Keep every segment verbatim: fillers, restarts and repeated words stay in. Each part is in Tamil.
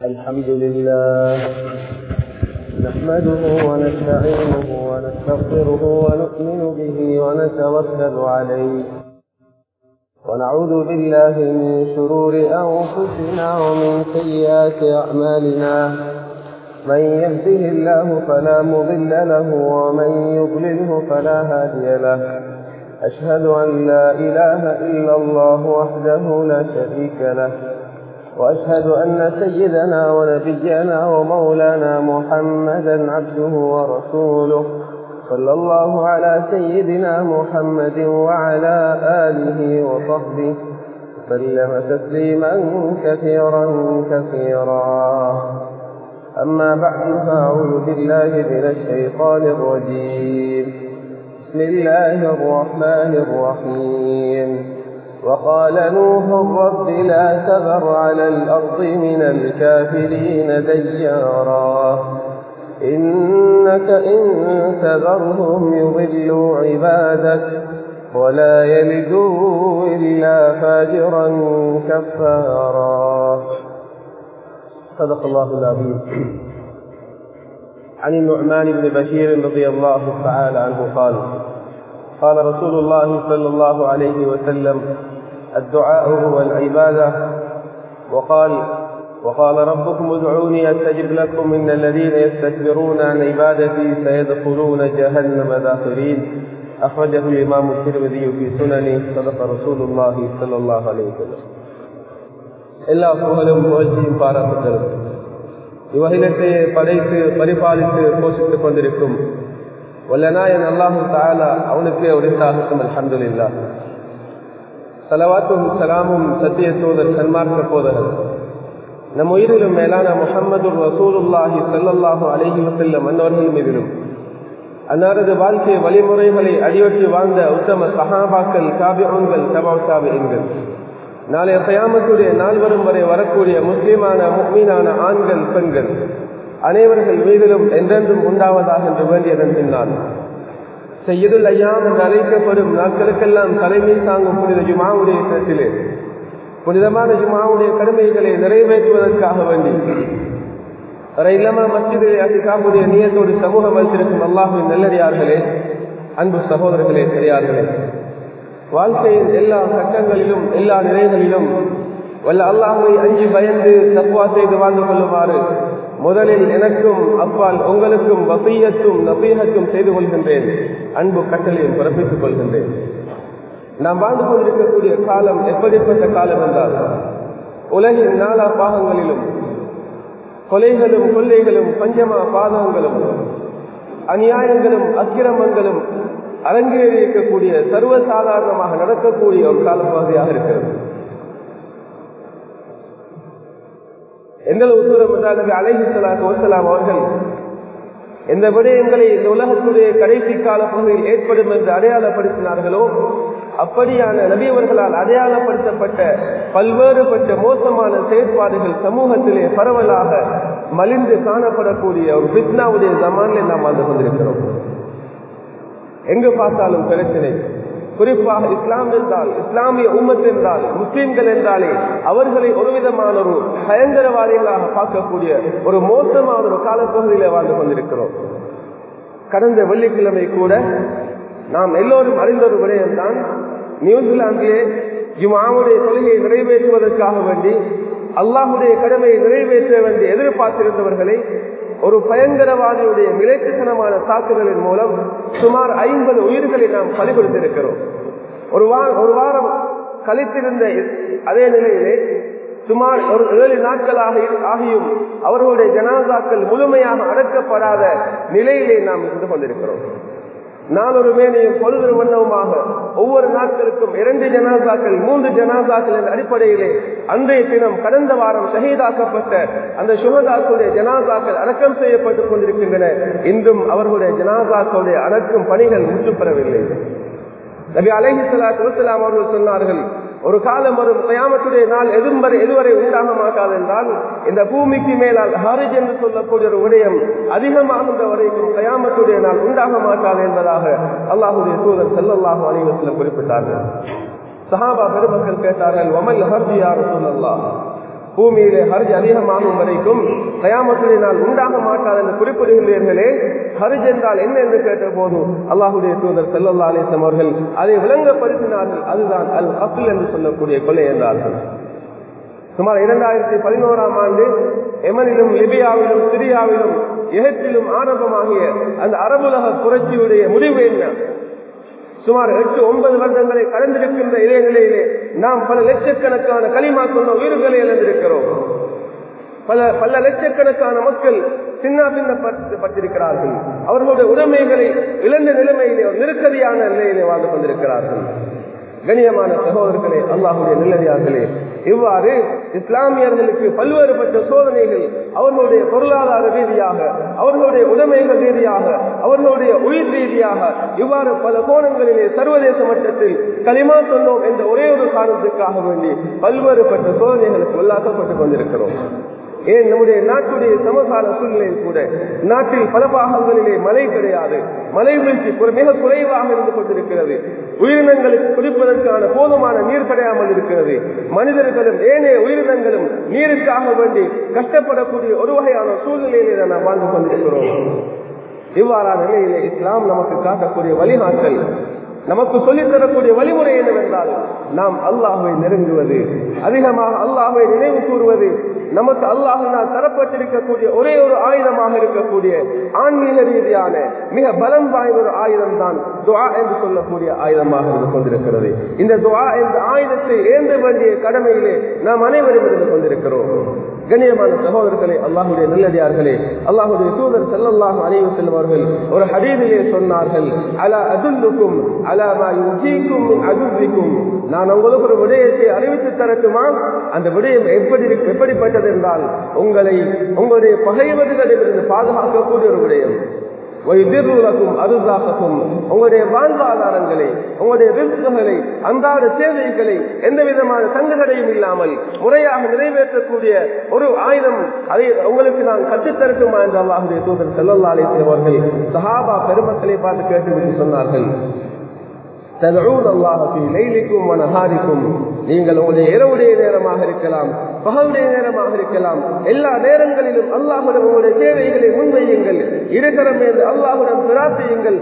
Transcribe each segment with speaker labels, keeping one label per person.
Speaker 1: الحمد لله نحمده ونستعينه ونستغفره ونؤمن به ونتوكل عليه ونعوذ بالله من شرور أنفسنا ومن سيئات أعمالنا من يهده الله فلا مضل له ومن يضلله فلا هادي له أشهد أن لا إله إلا الله وحده لا شريك له وأشهد أن سيدنا ونبينا ومولانا محمدا عبده ورسوله صلى الله على سيدنا محمد وعلى آله وصحبه وسلم تسليما كثيرا كثيرا أما بعد فأعوذ بالله من الشيطان الرجيم بسم الله الرحمن الرحيم وقال نوح رب لا تذر على الأرض من الكافرين ديارا إنك إن تذرهم يضلوا عبادك ولا يلدوا إلا فاجرا كفارا صدق الله العظيم. عن النعمان بن بشير رضي الله تعالى عنه قال قال رسول الله صلى الله عليه وسلم الدعاء هو العبادة وقال وقال ربكم ادعوني أستجب لكم إن الذين يستكبرون عن عبادتي سيدخلون جهنم داخرين أخرجه الإمام الترمذي في سننه صدق رسول الله صلى الله عليه وسلم. எல்லா புகழும் புகழ்ச்சியும் பாராட்டுதலும் இவ்வகிலத்தை படைத்து பரிபாலித்து போஷித்துக் கொண்டிருக்கும் வல்லநாயன் அல்லாஹு தஆலா அவனுக்கே உரித்தாகட்டும். அல்ஹம்துலில்லாஹ். ஸலவாத்தும் ஸலாமும் சத்திய தூதர் சன்மார்க்க போதகர் நம் உயிரிலும் மேலான முஹம்மது ரசூலுல்லாஹி ஸல்லல்லாஹு அலைஹி வஸல்லம் அன்னவர்கள் மீதிலும் அன்னாரது வாழ்க்கை வழிமுறைகளை அடியொற்றி வாழ்ந்த உத்தம சஹாபாக்கள், தாபிஊன்கள், தபஉ தாபிஈன்கள், நாளைய கியாமத்துடைய நாள் வரும் வரை வரக்கூடிய முஸ்லிமான முஃமினான ஆண்கள், பெண்கள் அனைவர்கள் மீதிலும் என்றென்றும் உண்டாவதாக என்று வேண்டியதன் பின்னால் சையதுல் அய்யாம் என்று அழைக்கப்படும் நாட்களுக்கெல்லாம் தலைமை தாங்கும் புனித ஜுமாவுடைய இடத்திலே புனிதமான ஜுமாவுடைய கடமைகளை நிறைவேற்றுவதற்காக வேண்டி இல்லமா மஸ்ஜிதிலே அத்திகாஃபுடைய நியத்தோடு சமூகம் வைத்திருக்கும் அல்லாஹ்வின் நல்லடியார்களே, அன்பு சகோதரர்களே, பெரியார்களே, வாழ்க்கையின் எல்லா கட்டங்களிலும் எல்லா நிலைகளிலும் வல்ல அல்லாஹ்வை அஞ்சி பயந்து தக்வா செய்து வாழ்ந்து கொள்ளுமாறு முதலில் எனக்கும் அப்பால் உங்களுக்கும் வசியத்தும் நசீஹத்தும் செய்து கொள்கின்றேன். அன்பு கட்டளையும் பிறப்பித்துக் கொள்கின்றேன். நாம் வாழ்ந்து கொண்டிருக்கக்கூடிய காலம் எப்படிப்பட்ட காலம் என்றால், உலகின் நாலா பாகங்களிலும் கொலைகளும் கொள்ளைகளும் பஞ்சமா பாதகங்களும் அநியாயங்களும் அக்கிரமங்களும் அரங்கேறி இருக்கக்கூடிய சர்வசாதாரணமாக நடக்கக்கூடிய ஒரு காலப்பகுதியாக இருக்கிறது. எந்த உத்தரவு என்றால் அலைஹி ஸலாத்து வஸலாம் அவர்கள் எந்த விடயங்களை இந்த உலகத்துடைய கடைசி கால பகுதியில் ஏற்படும் என்று அடையாளப்படுத்தினார்களோ அப்படியான நபி அவர்களால் அடையாளப்படுத்தப்பட்ட பல்வேறுபட்ட மோசமான செயற்பாடுகள் சமூகத்திலே பரவலாக மலிந்து காணப்படக்கூடிய ஒரு ஃபித்னாவுடைய ஜமானில் நாம் வாழ்ந்து கொண்டிருக்கிறோம். எங்கு பார்த்தாலும் பிரச்சனை. குறிப்பாக இஸ்லாம் என்றால், இஸ்லாமிய உம்மத் என்றால், முஸ்லிம்கள் என்றாலே அவர்களை ஒரு விதமான ஒரு பயங்கரவாதிகளாக பார்க்கக்கூடிய ஒரு மோசமான ஒரு காலப்பகுதியில வாழ்ந்து கொண்டிருக்கிறோம். கடந்த வெள்ளிக்கிழமை கூட நாம் எல்லோரும் அறிந்த ஒரு விடயம்தான், நியூசிலாந்திலே ஜும்ஆவுடைய தொழுகையை நிறைவேற்றுவதற்காக வேண்டி அல்லாஹுடைய கடமையை நிறைவேற்ற வேண்டி எதிர்பார்த்திருந்தவர்களை ஒரு பயங்கரவாதியுடைய மிளைச்சுத்தனமான தாக்குதலின் மூலம் சுமார் ஐம்பது உயிர்களை நாம் பலி கொடுத்திருக்கிறோம். ஒரு ஒரு வாரம் கழித்திருந்த அதே நிலையிலே சுமார் ஒரு ஏழு நாட்களாக ஆகியும் அவர்களுடைய ஜனாசாக்கள் முழுமையாக அடக்கப்படாத நிலையிலே நாம் இருந்து கொண்டிருக்கிறோம். நாளொரு மேனையும் பொழுது வண்ணவுமாக ஒவ்வொரு நாட்களுக்கும் இரண்டு ஜனாசாக்கள், மூன்று ஜனாசாக்கள் என்ற அடிப்படையிலே அன்றைய தினம் கடந்த வாரம் ஷஹீதாக்கப்பட்ட அந்த சுஹதாக்களுடைய ஜனாசாக்கள் அடக்கம் செய்யப்பட்டுக் கொண்டிருக்கின்றன. இன்றும் அவர்களுடைய ஜனாசாக்களுடைய அடக்கும் பணிகள் முற்றுப்பெறவில்லை. நபி அலைஹி ஸலாத்து வஸலாம் அவர்கள் சொன்னார்கள், ஒரு காலம் வரும் கியாமத்துடைய நாள் எதுவரை எதுவரை உண்டாக மாட்டாது என்றால் இந்த பூமிக்கு மேலால் ஹாரிஜ் என்று சொல்லக்கூடிய ஒரு விடயம் அதிகமாகின்ற வரைக்கும் கியாமத்துடைய நாள் உண்டாக மாட்டாது என்பதாக அல்லாஹ்வுடைய தூதர் ஸல்லல்லாஹு அலைஹி வஸல்லம் குறிப்பிட்டார்கள். சஹாபா பெருமக்கள் கேட்டார்கள், வமல் ஹர்ஜ் யா ரசூலல்லாஹ், பூமியிலே ஹர்ஜ் அதிகமாகும் வரைக்கும் கயாமத்திலே நாள் உண்டாக மாட்டாது என்று குறிப்பிடுகின்றீர்களே, ஹர்ஜ் என்றால் என்ன என்று கேட்ட போது அல்லாஹுடைய தூதர் ஸல்லல்லாஹு அலைஹி வஸல்லம் அவர்கள் அதை விளங்கப்படுத்தினார்கள். அதுதான் அல் கஃல் என்று சொல்லக்கூடிய கொலை என்றார்கள். சுமார் இரண்டாயிரத்தி பதினோராம் ஆண்டு எமனிலும் லிபியாவிலும் சிரியாவிலும் எகிப்திலும் ஆரம்பமாகிய அந்த அரபுலக புரட்சியுடைய முடிவு என்ன? சுமார் எட்டு ஒன்பது வருடங்களை கடந்திருக்கின்ற இதே நிலையிலே நாம் பல லட்சக்கணக்கான களிமா சொன்ன உயிர்களை இழந்திருக்கிறோம். பல பல லட்சக்கணக்கான மக்கள் சின்ன பின்னப்பட்டிருக்கிறார்கள். அவர்களுடைய உடைமைகளை இழந்த நிலைமையிலே நெருக்கடியான நிலையிலே வாழ்ந்து கொண்டிருக்கிறார்கள். கண்ணியமான சகோதரர்களே, அல்லாஹுடைய நல்லடியார்களே, இவ்வாறு இஸ்லாமியர்களுக்கு பல்வேறுபட்ட சோதனைகள் அவர்களுடைய பொருளாதார ரீதியாக, அவர்களுடைய உடைமைகள் ரீதியாக, அவர்களுடைய உயிர் ரீதியாக, இவ்வாறு பல கோணங்களிலே சர்வதேச மட்டத்தில் களிமா சொன்னோம் என்ற ஒரே ஒரு காரணத்துக்காக வேண்டி பல்வேறுபட்ட சோதனைகளுக்கு உள்ளாக்கப்பட்டுக் கொண்டிருக்கிறோம். ஏன் நம்முடைய நாட்டுடைய சமகால சூழ்நிலையில் கூட நாட்டில் பல பாகங்களிலே மழை கிடையாது, மழை வீழ்ச்சி மிக குறைவாக இருந்து கொண்டிருக்கிறது. உயிரினங்களுக்கு குடிப்பதற்கான போதுமான நீர் கிடையாமல் இருக்கிறது. மனிதர்களும் ஏனைய உயிரினங்களும் நீருக்காக வேண்டி கஷ்டப்படக்கூடிய ஒரு வகையான சூழ்நிலையிலே நாம் வாழ்ந்து கொண்டிருக்கிறோம். இவ்வாறான நிலையிலே இஸ்லாம் நமக்கு காட்டக்கூடிய வழிகாட்டல், நமக்கு சொல்லித் தரக்கூடிய வழிமுறை என்னவென்றால், நாம் அல்லாஹ்வை நெருங்குவது, அதிகமாக அல்லாஹ்வை நினைவு கூறுவது, நமக்கு அல்லாஹ்வினால் தரப்பட்டிருக்கக்கூடிய ஒரே ஒரு ஆயுதமாக இருக்கக்கூடிய ஆன்மீக ரீதியான மிக பலம் வாய்ந்த ஒரு ஆயுதம் தான் துஆ என்று சொல்லக்கூடிய ஆயுதமாக இருந்து கொண்டிருக்கிறது. இந்த துஆ என்ற ஆயுதத்தை ஏந்த வேண்டிய கடமையிலே நாம் அனைவரும் இருந்து கொண்டிருக்கிறோம். கண்ணியமான சகோதரர்களே, அல்லாஹுடைய நல்லடியார்களே, அல்லாஹுடைய தூதர் ஸல்லல்லாஹு அலைஹி வஸல்லம் அவர்கள் ஒரு ஹதீஸிலே சொன்னார்கள், அலா அதுல்லுக்கும் அலா மா யுஜீக்கும் மின் அதுவிக்கும், நான் உங்களுக்கு ஒரு விடயத்தை அறிவித்து தரட்டுமா? அந்த விடயம் எப்படி எப்படிப்பட்டது என்றால், உங்களை உங்களுடைய பகைவர்களிடமிருந்து பாதுகாக்கக்கூடிய ஒரு விடயம். அருளாக்கும் உங்களுடைய வாழ்வாதாரங்களை, உங்களுடைய ரிஸ்குகளை, அன்றாட சேவைகளை எந்த விதமான சங்கடையும் இல்லாமல் முறையாக நிறைவேற்றக்கூடிய ஒரு ஆயுதம், அதை உங்களுக்கு நான் கற்றுத்தரட்டுமா என்று அல்லாஹ்வுடைய தூதர் ஸல்லல்லாஹு அலைஹி வஸல்லம் அவர்கள் சஹாபா பெருமக்களை பார்த்து கேட்டுவிட்டு சொன்னார்கள், நீங்கள் உங்களுடைய இரவுடைய நேரமாக இருக்கலாம், பகலுடைய நேரமாக இருக்கலாம், எல்லா நேரங்களிலும் அல்லாஹ்விடம் உங்களுடைய தேவைகளை முன்வையுங்கள், இருகரம் என்று அல்லாஹ்விடம் பிரார்த்தியுங்கள்.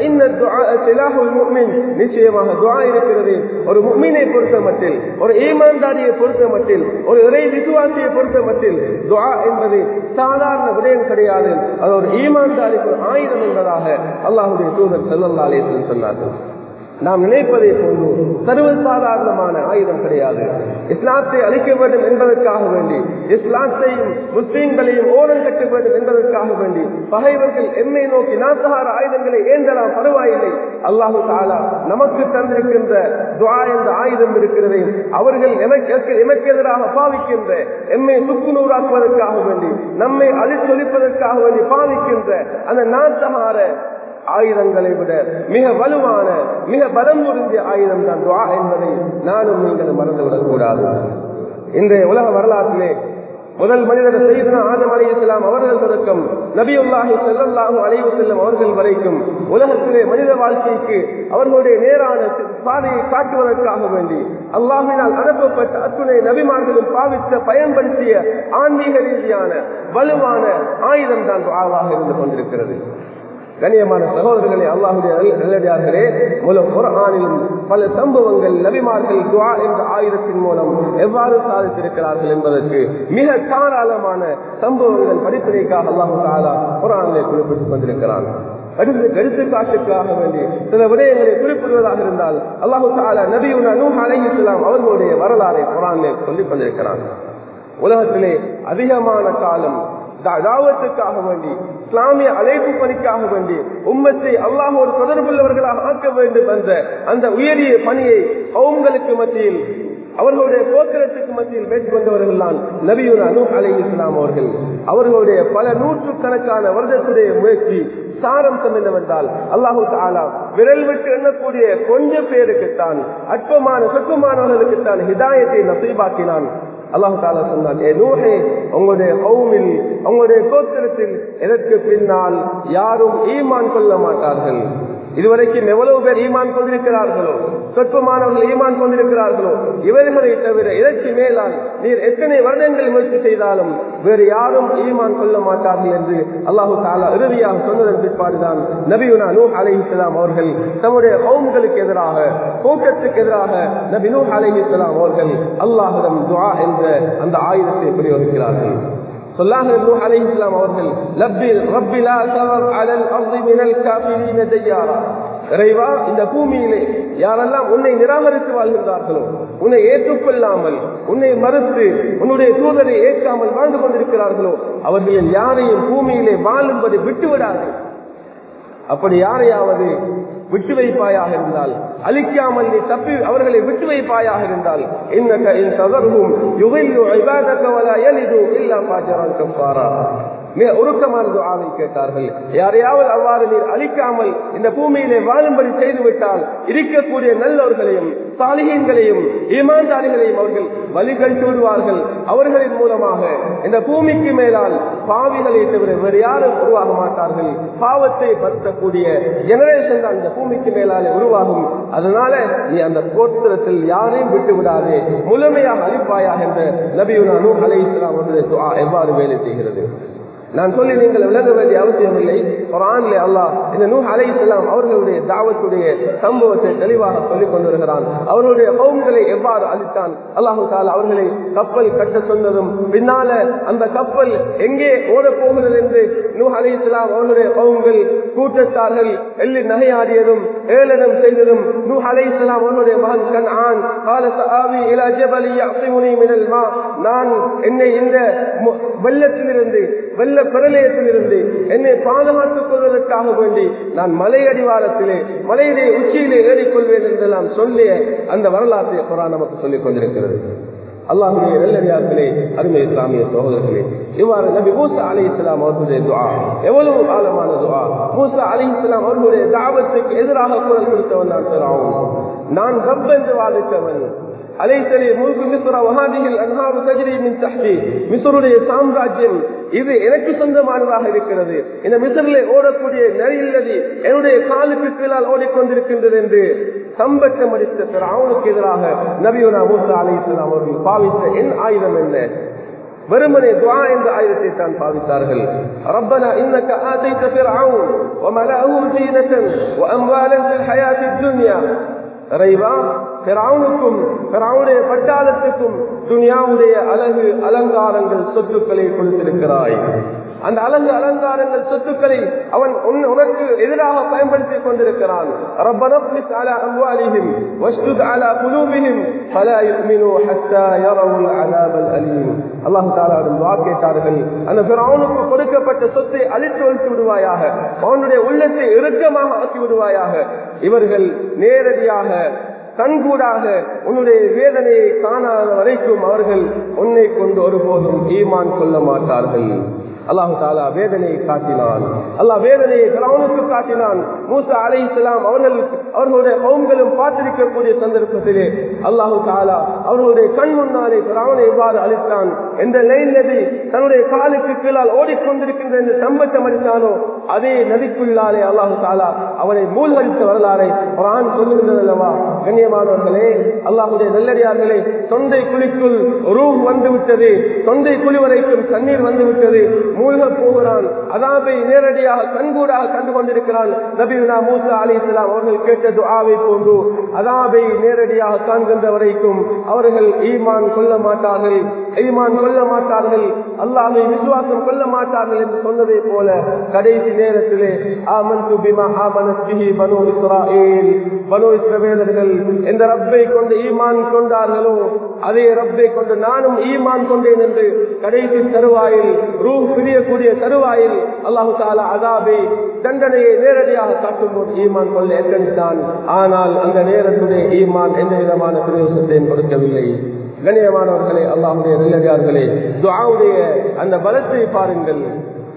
Speaker 1: நிச்சயமாக துஆ இருக்கிறது ஒரு முஃமினை பொறுத்த மட்டில், ஒரு ஈமான்தாரியை பொறுத்த மட்டில், ஒரு இறை விசுவாசியை பொறுத்த மட்டில் துஆ என்பது சாதாரண விடயம் கிடையாது. அது ஒரு ஈமான்தாரிக்கு ஒரு ஆயுதம் என்பதாக அல்லாஹ்வுடைய தூதர் ஸல்லல்லாஹு அலைஹி வஸல்லம் சொன்னார்கள். நாம் நினைப்பதை போன்று சர்வசாதாரணமான ஆயுதம் கிடையாது. இஸ்லாத்தை அழிக்க வேண்டும் என்பதற்காக வேண்டி, இஸ்லாத்தையும் முஸ்லீம்களையும் ஓரம் கட்ட வேண்டும் என்பதற்காக வேண்டி பகைவர்கள் எம்மை நோக்கி நாசகார ஆயுதங்களை ஏந்தலாம், பரவாயில்லை. அல்லாஹு தஆலா நமக்கு தந்திருக்கின்ற துஆ என்ற ஆயுதம் இருக்கிறது. அவர்கள் எமக்கு எதிராக பாவிக்கின்ற, எம்மை சுக்குநூறாக்குவதற்காக வேண்டி, நம்மை அழித்தொழிப்பதற்காக வேண்டி பாவிக்கின்ற அந்த நாசகார ஆயுதங்களை விட மிக வலுவான, மிக பலம் பொருந்திய ஆயுதம் தான் துஆ என்பதை நானும் நீங்கள் மறந்துவிடக் கூடாது. இன்றைய உலக வரலாற்றிலே முதல் மனிதர் சையதுனா ஆதம் அலைஹிஸ்ஸலாம் அவர்கள் தொடக்கம் நபியுல்லாஹி ஸல்லல்லாஹு அலைஹி வஸல்லம் அவர்கள் வரைக்கும் உலகத்திலே மனித வாழ்க்கைக்கு அவர்களுடைய நேரான பாதையை காட்டுவதற்காக வேண்டி அல்லாஹ்வினால் அனுப்பப்பட்ட அத்துணை நபிமார்களும் பாவித்த பயன்படுத்திய ஆன்மீக ரீதியான வலுவான ஆயுதம் தான் துஆவாக இருந்து கொண்டிருக்கிறது. கண்ணியமான சகோதரர்களே, அல்லாஹ்வுடைய நல்லடியார்களே, முழு குர்ஆனிலும் பல சம்பவங்கள் நபிமார்கள் துஆ என்ற ஆயுதத்தின் மூலம் எவ்வாறு சாதித்திருக்கிறார்கள் என்பதற்கு மிக தாராளமான சம்பவங்கள் படிப்பினைக்காக அல்லாஹு தஆலா குர்ஆனிலே குறிப்பிட்டுக் கொண்டிருக்கிறான். எடுத்துக்காட்டுக்காக வேண்டி சில விடயங்களை குறிப்பிடுவதாக இருந்தால் அல்லாஹு தஆலா நபியுனா நூஹ் அலைஹிஸ்ஸலாம் அவர்களுடைய வரலாறை குர்ஆனிலே சொல்லிக் கொண்டிருக்கிறான். உலகத்திலே அதிகமான காலம் தாவத்துக்காக வேண்டி, இஸ்லாமிய அழைப்பு பணிக்காக வேண்டி உம்மத்தை அல்லாஹ் ஒரு தொடர்புள்ளவர்களாக ஆக்க வேண்டும் என்ற அந்த உயரிய பணியை அவங்களுக்கு மத்தியில், அவர்களுடைய போக்குவரத்துக்கு மத்தியில் மேற்கொண்டவர்கள் தான் நபியுனா நூஹ் அலைஹிஸ்ஸலாம் அவர்கள். அவர்களுடைய பல நூற்று கணக்கான வருடத்துடைய முயற்சி சாரம்சம் என்னவென்றால், அல்லாஹு தஆலா விரல் விட்டு எண்ணக்கூடிய கொஞ்ச பேருக்குத்தான், அற்பமான சொற்பமானவர்களுக்குத்தான் ஹிதாயத்தை நசீபாக்கினான். அல்லாஹு தஆலா சொன்னான், ஏ நூஹே, உங்களுடைய கௌமில், உங்களுடைய கோத்திரத்தில் இதற்கு பின்னால் யாரும் ஈமான் கொள்ள மாட்டார்கள். இதுவரைக்கும் எவ்வளவு பேர் ஈமான் கொண்டிருக்கிறார்களோ, சொற்பமானவர்கள் ஈமான் கொண்டிருக்கிறார்களோ, இவர்களை தவிர இதற்கு மேலால் நீர் எத்தனை வருடங்கள் முயற்சி செய்தாலும் வேறு யாரும் ஈமான் கொள்ள மாட்டார்கள் என்று அல்லாஹு தஆலா இறுதியாக சொன்னதன் பிற்பாடுதான் நபியுனா நூஹ் அலைஹிஸ்ஸலாம் அவர்கள் தம்முடைய கௌம்களுக்கு எதிராக, கூட்டத்துக்கு எதிராக நபி நூஹ் அலைஹிஸ்ஸலாம் அவர்கள் அல்லாஹ்விடம் துஆ என்ற அந்த ஆயுதத்தை பிரயோகிக்கிறார்கள். சொல்லாஹ் நூஹ் அலைஹிஸ்ஸலாம் அவர்கள் லப்பி ரப்பி லா தவர் அலல் அர்தி மினல் காஃபிரீன தய்யாரா, இறைவா இந்த பூமியிலே யாரெல்லாம் உன்னை நிராகரித்து வாழ்கின்றார்களோ, உன்னை ஏற்றுக்கொள்ளாமல், உன்னை மறுத்து உன்னுடைய தூதரை ஏற்காமல் வாழ்ந்து கொண்டிருக்கிறார்களோ அவர்களில் யாரையும் பூமியிலே வாழும்படி விட்டுவிடாது. அப்படி யாரையாவது விட்டு வைப்பாயாக இருந்தால், அழிக்காமல் நீ தப்பி அவர்களை விட்டு வைப்பாயாக இருந்தால், இன்னக இன் ததர்ஹும் யுகில்லு இபாதக வலா யலிது இல்லா ஃபாஜிரன் கஃபாரா. மிக உருக்கமான துஆவை கேட்டார்கள். யாரையாவது அவ்வாறு நீர் அழிக்காமல் இந்த பூமியிலே வாழும்படி செய்துவிட்டால் இருக்கக்கூடிய நல்லவர்களையும் சாலிஹீன்களையும் ஈமான்தாரிகளையும் அவர்கள் வழிகழித்து விடுவார்கள். அவர்களின் மூலமாக இந்த பூமிக்கு மேலால் பாவிகளை தவிர வேறு யாரும் உருவாக மாட்டார்கள். பாவத்தை பற்றக்கூடிய ஜெனரேஷன் தான் இந்த பூமிக்கு மேலாலே உருவாகும். அதனால நீ அந்த கோத்திரத்தில் யாரையும் விட்டு விடாதே, முழுமையாக அழிப்பாயாக என்ற நபியுனா நூஹ் அலைஹிஸ்ஸலாம் அவர்களுடைய துஆ எவ்வாறு வேலை செய்கிறது நான் சொல்லி நீங்கள் விளங்க வேண்டிய அவசியம் இல்லை. குர்ஆனிலே அல்லாஹ் இந்த நூஹ் அலைஹிஸ்ஸலாம் அவர்களுடைய தாவத்துடைய சம்பவத்தை தெளிவாக சொல்லிக் கொண்டிருக்கிறான். அவர்களுடைய கௌம்களை எவ்வாறு அழித்தான். அல்லாஹ் தஆலா அவர்களை கப்பல் கட்ட சொன்னதும் பின்னால அந்த கப்பல் எங்கே ஓடப் போகிறது என்று நூஹ் அலைஹிஸ்ஸலாம் அவர்களுடைய கௌம்கள் கூட்டத்தார்கள் எள்ளி நகையாடியதும் ஏளனம் செய்ததும் நூஹ் அலைஹிஸ்ஸலாம் அவர்களுடைய மகன் கன்ஆன் قال سآوي إلى جبل يعصمني من الماء, நான் என்னை இந்த வெள்ளத்திலிருந்து வெள்ள பிரளயத்திலிருந்து என்னை பாதுகாத்துக் கொள்வதற்காக வேண்டி நான் மலை அடிவாரத்திலே மலையிலே உச்சியிலே ஏறிக்கொள்வேன் என்று நான் சொல்லிய அந்த வரலாற்றை குர்ஆன் நமக்கு சொல்லிக் கொண்டிருக்கிறது. அல்லாஹ்வுடைய நல்லடியார்களே, அருமை இஸ்லாமிய சகோதரர்களே, இவ்வாறு நபி மூசா அலைஹிஸ்ஸலாம் அவர்களுடைய துஆ எவ்வளவு ஆழமான துஆ. மூசா அலைஹிஸ்ஸலாம் அவர்களுடைய தாவத்துக்கு எதிராக குரல் கொடுத்தவன் நான் ஃபிரௌன். நான் ரப் என்று வாதிட்டவன். அலைஹிஸ்ஸலே முல்கு மிஸ்ர வஹாதிஹில் அன்ஹாரு தஜ்ரி மின் தஹ்தி, மிஸ்ருடைய சாம்ராஜ்யம் இது எனக்கு சொந்தமானதாக இருக்கிறது. இந்த மிஸ்ரிலே ஓடக்கூடிய நதியில் நதி என்னுடைய காலுக்கு கீழால் ஓடிக்கொண்டிருக்கின்றது என்று சம்பட்டம் அடித்த ஃபிரௌனுக்கு எதிராக நபியுனா மூசா அலைஹிஸ்ஸலாம் அவர்கள் பாவித்த என் ஆயுதம் என்ன? வெறுமனே துஆ என்ற ஆயுதத்தை தான் பாவித்தார்கள். ரப்பனா இன்னக ஆதைத ஃபிரௌன் வமலஅஹும் ஜீனத்தன் வஅம்வாலன் ஃபில் ஹயாத்தித் துன்யா, இறைவா ஃபிரௌனுக்கும் ஃபிரௌனுடைய பட்டாளத்துக்கும் துன்யாவுடைய அழகு அலங்காரங்கள் சொத்துக்களை கொடுத்திருக்கிறாய். அந்த அழகு அலங்காரங்கள் சொத்துக்களை அவன் உனக்கு எதிராக பயன்படுத்திக் கொண்டிருக்கிறான். ரப்பனா க்லிஸ் அலா அம்வாலிஹிம் வஷ்துத் அலா குலூபிஹிம் ஃபலா யுமினூ ஹத்தா யரவுல் அஸாபல் அலீம். அல்லாஹ் தஆலாவிடம் துஆ கேட்டார்கள், அந்த ஃபிரௌனுக்கு கொடுக்கப்பட்ட சொத்தை அழித்து ஒழித்து விடுவாயாக, அவனுடைய உள்ளத்தை இறுக்கமாக ஆக்கி விடுவாயாக. இவர்கள் நேரடியாக கண்கூடாக உன்னுடைய வேதனையை காணாத வரைக்கும் அவர்கள் உன்னை கொண்டு ஒருபோதும் ஈமான் கொள்ள மாட்டார்கள். அல்லாஹ் தஆலா வேதனையை காட்டினான். அல்லாஹ் வேதனையை ஃபிரௌனுக்கு காட்டினான். மூசா அலைஹிஸ்ஸலாம் அவர்கள் அவர்களுடைய கௌம்களும் பார்த்திருக்கக்கூடிய சந்தர்ப்பத்திலே அல்லாஹ் தஆலா அவர்களுடைய கண் முன்னாலே ஃபிரௌனை எவ்வாறு அழித்தான், எந்த லைன் நதி தன்னுடைய காலுக்கு கீழால் ஓடிக்கொண்டிருக்கின்ற என்று சம்பட்டம் அடித்தானோ அதே நதிக்குள்ளாலே அல்லாஹ் தஆலா அவனை மூழ்கடித்த வரலாறை குர்ஆன் சொல்லுகிறது அல்லவா. கண்ணியமானவர்களே, அல்லாஹ்வுடைய நல்லடியார்களே, தொண்டை குழிக்குள் ரூஹ் வந்து விட்டது, தொண்டை குழி வரைக்கும் தண்ணீர் வந்து விட்டது, மூழ்க போகிறான். அதாபை நேரடியாக கண்கூடாக கண்டு கொண்டிருக்கிறான். நபியுனா மூசா அலைஹிஸ்ஸலாம் அவர்கள் கேட்ட துஆவை போன்று அதாபை நேரடியாக காண்கின்ற வரைக்கும் அவர்கள் ஈமான் கொள்ள மாட்டார்கள், ஈமான் கொள்ள மாட்டார்கள், அல்லாஹ்வை விசுவாசம் கொள்ள மாட்டார்கள் என்று சொன்னதை போல கடைசி நேரத்திலே ஆமன்து பிமா ஆமனத் பிஹி பனூ இஸ்ராயீல், பனூ இஸ்ரவேலர்கள் எந்த ரப்பை கொண்டு ஈமான் கொண்டார்களோ அதே ரப்பை கொண்டு நானும் ஈமான் கொண்டேன் என்று கடைசி தருவாயில் ரூஹ் பிரியக்கூடிய தருவாயில் அல்லாஹ் தஆலா அஸாபை தண்டனையை நேரடியாக காட்டும் போது ஈமான் கொள்ள எத்தனித்தான். ஆனால் அந்த நேரத்துடைய ஈமான் எந்த விதமான பிரயோசனத்தையும் கொடுக்கவில்லை. கண்ணியமானவர்களே, அல்லாஹ்வுடைய நல்லடியார்களே, துஆவுடைய அந்த பலத்தை பாருங்கள்.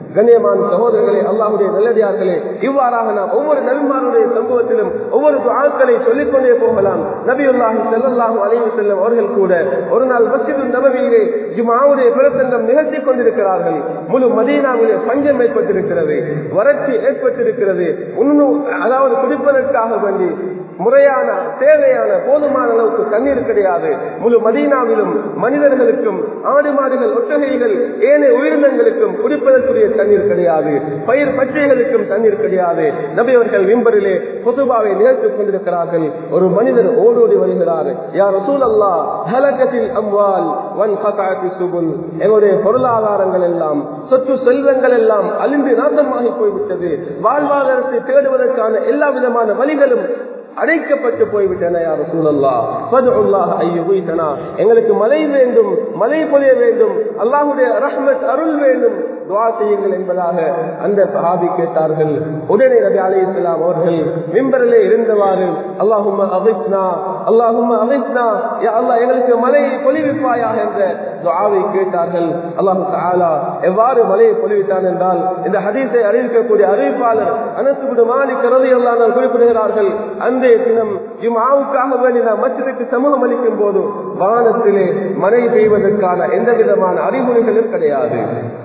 Speaker 1: கண்ணியமான சகோதரர்களே, அல்லாஹ்வுடைய நல்லடியார்களே, இவ்வாறாக நாம் ஒவ்வொரு நபிமாருடைய சம்பவத்திலும் ஒவ்வொரு துஆக்களை சொல்லிக்கொண்டே போகலாம். நபியுல்லாஹி ஸல்லல்லாஹு அலைஹி வஸல்லம் அவர்கள் கூட ஒரு நாள் மஸ்ஜிதுன் நபவியிலே ஜும்ஆவுடைய பிரசங்கம் நிகழ்த்தி கொண்டிருக்கிறார்கள். முழு மதீனாவிலே பஞ்சம் ஏற்பட்டிருக்கிறது, வறட்சி ஏற்பட்டிருக்கிறது. அதாவது குடிப்பதற்காக வேண்டி முறையான தேவையான போதுமான அளவுக்கு தண்ணீர் கிடையாது. முழு மதீனாவிலும் மனிதர்களுக்கும் ஆடு மாடுகள் ஒட்டகைகள் ஏனைய உயிரினங்களுக்கும் குடிப்பதற்குரிய தண்ணீர் கிடையாது. பயிர் பச்சைகளுக்கும் தண்ணீர் கிடையாது. நபி அவர்கள் மிம்பரிலே குதுபாவை நிகழ்த்திக் கொண்டிருக்கிறார்கள். ஒரு மனிதர் ஓடோடி வருகிறார். யா ரசூலல்லாஹ், ஹலகத்தில் அம்வால் வன்கதஅத்தி சுபுல், எங்களுடைய பொருளாதாரங்கள் எல்லாம் சொத்து செல்வங்கள் எல்லாம் அழிந்து நாசமாகி போய்விட்டது. வாழ்வாதாரத்தை தேடுவதற்கான எல்லா விதமான வழிகளும் அடைக்கப்பட்டு போய்விட்டன. யா ரசூலல்லாஹ், ஃபதுல்லாஹ் அய்யுபீதனா, எங்களுக்கு மழை வேண்டும், மழை பொழிய வேண்டும், அல்லாஹ்வுடைய ரஹ்மத் அருள் வேண்டும், துஆ செய்யுங்கள் என்பதாக அந்த சஹாபி கேட்டார்கள். உடனே நபி அலைஹிஸ்ஸலாம் அவர்கள் மிம்பரிலே இருந்தவாறு அல்லாஹும்ம அகிஸ்னா அல்லாஹும்ம அகிஸ்னா, யா அல்லாஹ் எங்களுக்கு மழையை பொழிவிப்பாயாக என்ற துஆவை கேட்டார்கள். அல்லாஹ் தஆலா எவ்வாறு மழையை பொழிவித்தான் என்றால், இந்த ஹதீஸை அறிவிக்கக்கூடிய அறிவிப்பாளர் அனஸ் இப்னு மாலிக் ரலியல்லாஹு அன்ஹு குறிப்பிடுகிறார்கள், அந்த தினம் ஜும்ஆவுக்காக வேண்டி நாம் மஸ்ஜிதுக்கு சமூகம் அளிக்கும் போது வானத்திலே மழை பெய்வதற்கான எந்த விதமான அறிகுறிகளும் கிடையாது.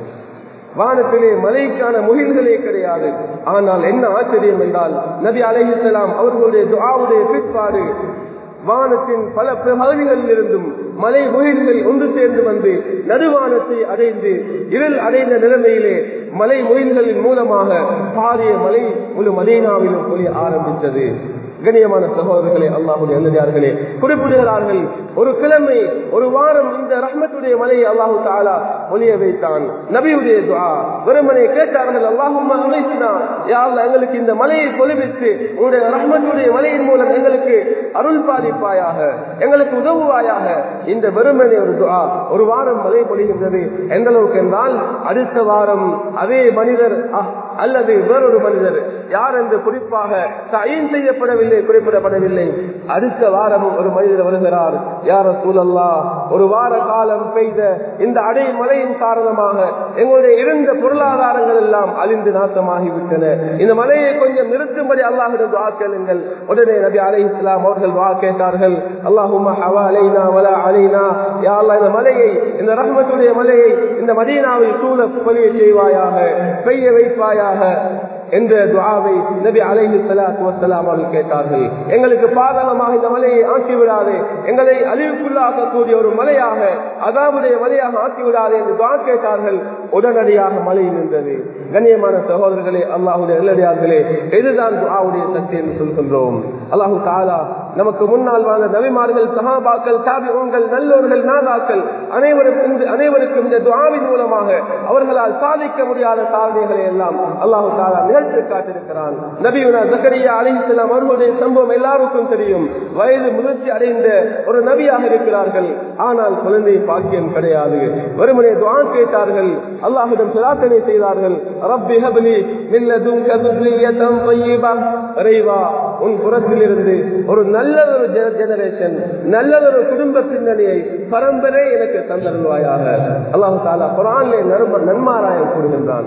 Speaker 1: வானத்திலே மழைக்கான முகில்களே கிடையாது. ஆனால் என்ன ஆச்சரியம் என்றால், நபி அலைஹிஸ்ஸலாம் அவர்களுடைய துஆவுடைய பிற்பாடு வானத்தின் பல பகுதிகளில் இருந்தும் மலை முகில்கள் ஒன்று சேர்ந்து வந்து நடுவானத்தை அடைந்து இருள் அடைந்த நிலைமையிலே மலை முகில்களின் மூலமாக பாரிய மலை முழு மதீனாவிலும் பொழிய ஆரம்பித்தது. கண்ணியமான சகோதரர்களே, அல்லாஹ்வுடைய நல்லடியார்களே, குறிப்பிடுகிறார்கள், ஒரு கிழமை ஒரு வாரம் இந்த ரஹ்மத்துடைய மலையை அல்லாஹு தஆலா பொழிய வைத்தான். நபியுடைய துஆ வெறுமனே கேட்டார்கள், அல்லாஹும்ம அகிஸ்னா, யா அல்லாஹ் எங்களுக்கு இந்த மலையை பொழிவித்து உன்னுடைய ரஹ்மத்துடைய மலையின் மூலம் எங்களுக்கு அருள் பாலிப்பாயாக, எங்களுக்கு உதவுவாயாக. இந்த வெறுமனே ஒரு துஆ, ஒரு வாரம் மழை பொழிகின்றது. எந்த அளவுக்கு என்றால், அடுத்த வாரம் அதே மனிதர் அல்லது வேறொரு மனிதர் யார் என்று குறிப்பாக தயீன் செய்யப்படவில்லை, குறிப்பிடப்படவில்லை. அடுத்த வாரமும் ஒரு மனிதர் வருகிறார். யா ரசூலல்லாஹ், ஒரு வார காலம் பெய்த இந்த அடை மழையின் காரணமாக எங்களுடைய இருந்த பொருளாதாரங்கள் எல்லாம் அழிந்து நாசமாகிவிட்டன. இந்த மழையை கொஞ்சம் நிறுத்தும்படி அல்லாஹ்விடம் துஆ கேளுங்கள். உடனே நபி அலைஹிஸ்ஸலாம் அவர்கள் துஆ கேட்டார்கள், அல்லாஹும்ம ஹவாலைனா வலா அலைனா, யா அல்லாஹ் இந்த மலையை, இந்த ரஹ்மத்துடைய மலையை இந்த மதீனாவில் சூழ பொழிய செய்வாயாக, பெய்ய வைப்பாயாக என்ற துஆவை நபி அலைஹிஸ்ஸலாத்து வஸ்ஸலாம் அவர்கள் கேட்டார்கள். எங்களுக்கு பாதகமாக இந்த மலையை ஆக்கிவிடாதே, எங்களை அழிவுக்குள்ளாக்கக்கூடிய ஒரு மலையாக, அதாவுடைய மலையாக ஆக்கிவிடாதே என்று துஆ கேட்டார்கள். உடனடியாக மழை நின்றது. கண்ணியமான சகோதரர்களே, அல்லாஹ்வுடைய நல்லடியார்களே, இதுதான் துஆவுடைய சக்தி என்று சொல்கின்றோம். அல்லாஹு தஆலா நமக்கு முன்னால் வாழ்ந்த நபிமார்கள், சஹாபாக்கள், தாபிஊன்கள், நல்லோர்கள், நாதாக்கள் அனைவருக்கும் அனைவருக்கும் இந்த துஆவின் மூலமாக அவர்களால் சாதிக்க முடியாத சாதனைகளை எல்லாம் அல்லாஹு தஆலா நிகழ்த்தி காட்டியிருக்கிறான். நபியுனா ஜக்கரியா அலைஹிஸ்ஸலாம் அவர்களுடைய சம்பவம் எல்லாருக்கும் தெரியும். வயது முதிர்ச்சி அடைந்த ஒரு நபியாக இருக்கிறார்கள். ஆனால் குழந்தை பாக்கியம் கிடையாது. வெறுமனே துஆ கேட்டார்கள், அல்லாஹ்விடம் பிரார்த்தனை செய்தார்கள். ரப்பி ஹப்லி மின் லதுன்க ذُرِّيَّةً طَيِّبَةً, இறைவா உன் புறத்திலிருந்து ஒரு நல்லதொரு ஜெனரேஷன், நல்லதொரு குடும்ப பின்னணியை, பரம்பரை எனக்கு தந்தருள்வாயாக. அல்லாஹ் தஆலா குர்ஆனிலே நன்மாராயம் கூறுகின்றான்.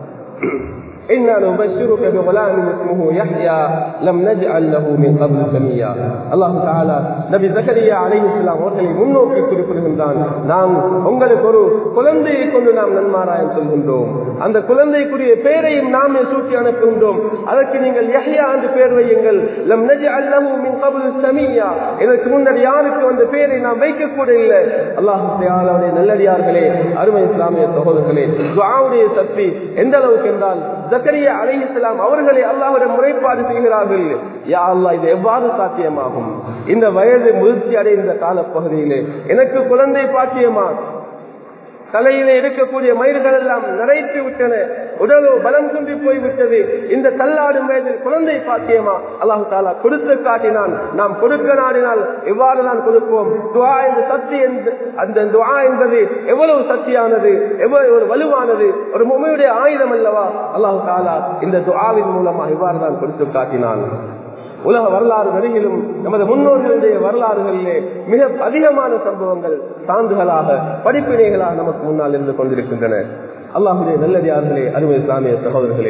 Speaker 1: إنا نبشرك بغلام اسمه يحيى لم نجعل له من قبل سميا. الله تعالى நபி ஜக்கரியா அலைஹிஸ்ஸலாம் அவர்களை முன்னோக்கி குறிப்பிடுகின்றான். நாம் உங்களுக்கு ஒரு குழந்தையை கொண்டு நாம் நன்மாராயம் சொல்கின்றோம். அந்த குழந்தைக்குரிய பெயரையும் நாமே சூட்டி அனுப்புகின்றோம். அதற்கு நீங்கள் யஹ்யா என்று பெயர் வையுங்கள். லம் நஜ்அல் லஹு மின் கப்ல் சமியா, இதற்கு முன்னர் யாருக்கு அந்த பெயரை நாம் வைக்க கூட இல்லை. அல்லாஹ் தஆலாவுடைய நல்லடியார்களே, அருமை இஸ்லாமிய சகோதரர்களே, துஆவுடைய சக்தி எந்த அளவுக்கு என்றால், ஜக்கரியா அலைஹிஸ்ஸலாம் அவர்களை அல்லாஹ்விடம் முறைப்பாடு செய்கிறார்கள். யா அல்லாஹ், இது எவ்வாறு சாத்தியமாகும்? இந்த வயது முதிர்ச்சி அடைந்த காலப்பகுதியிலே எனக்கு குழந்தை பாக்கியமா? தலையிலே இருக்கக்கூடிய மயிர்கள் எல்லாம் நிறைத்து விட்டன, உடலோ பலம் குன்றி போய்விட்டது. இந்த தள்ளாடும் வயதில் குழந்தை பாக்கியமா? அல்லாஹ் தஆலா கொடுத்து காட்டினான். நாம் கொடுக்க நாடினால் எவ்வாறு நான் கொடுப்போம்? துஆ என்ற சக்தி, அந்த துஆ என்பது எவ்வளவு சக்தியானது, எவ்வளவு ஒரு வலுவானது, ஒரு முஃமினுடைய ஆயுதம் அல்லவா? அல்லாஹ் தஆலா இந்த துஆவின் மூலமாக இவ்வாறு தான் கொடுத்து காட்டினான். உலக வரலாறு வரையிலும் நமது முன்னோர்களுடைய வரலாறுகளிலே மிக அதிகமான சம்பவங்கள் சான்றுகளாக, படிப்பினைகளாக நமக்கு முன்னால் இருந்து கொண்டிருக்கின்றன. அல்லாஹ்வுடைய நல்லடியார்களே, அருமை இஸ்லாமிய சகோதரர்களே,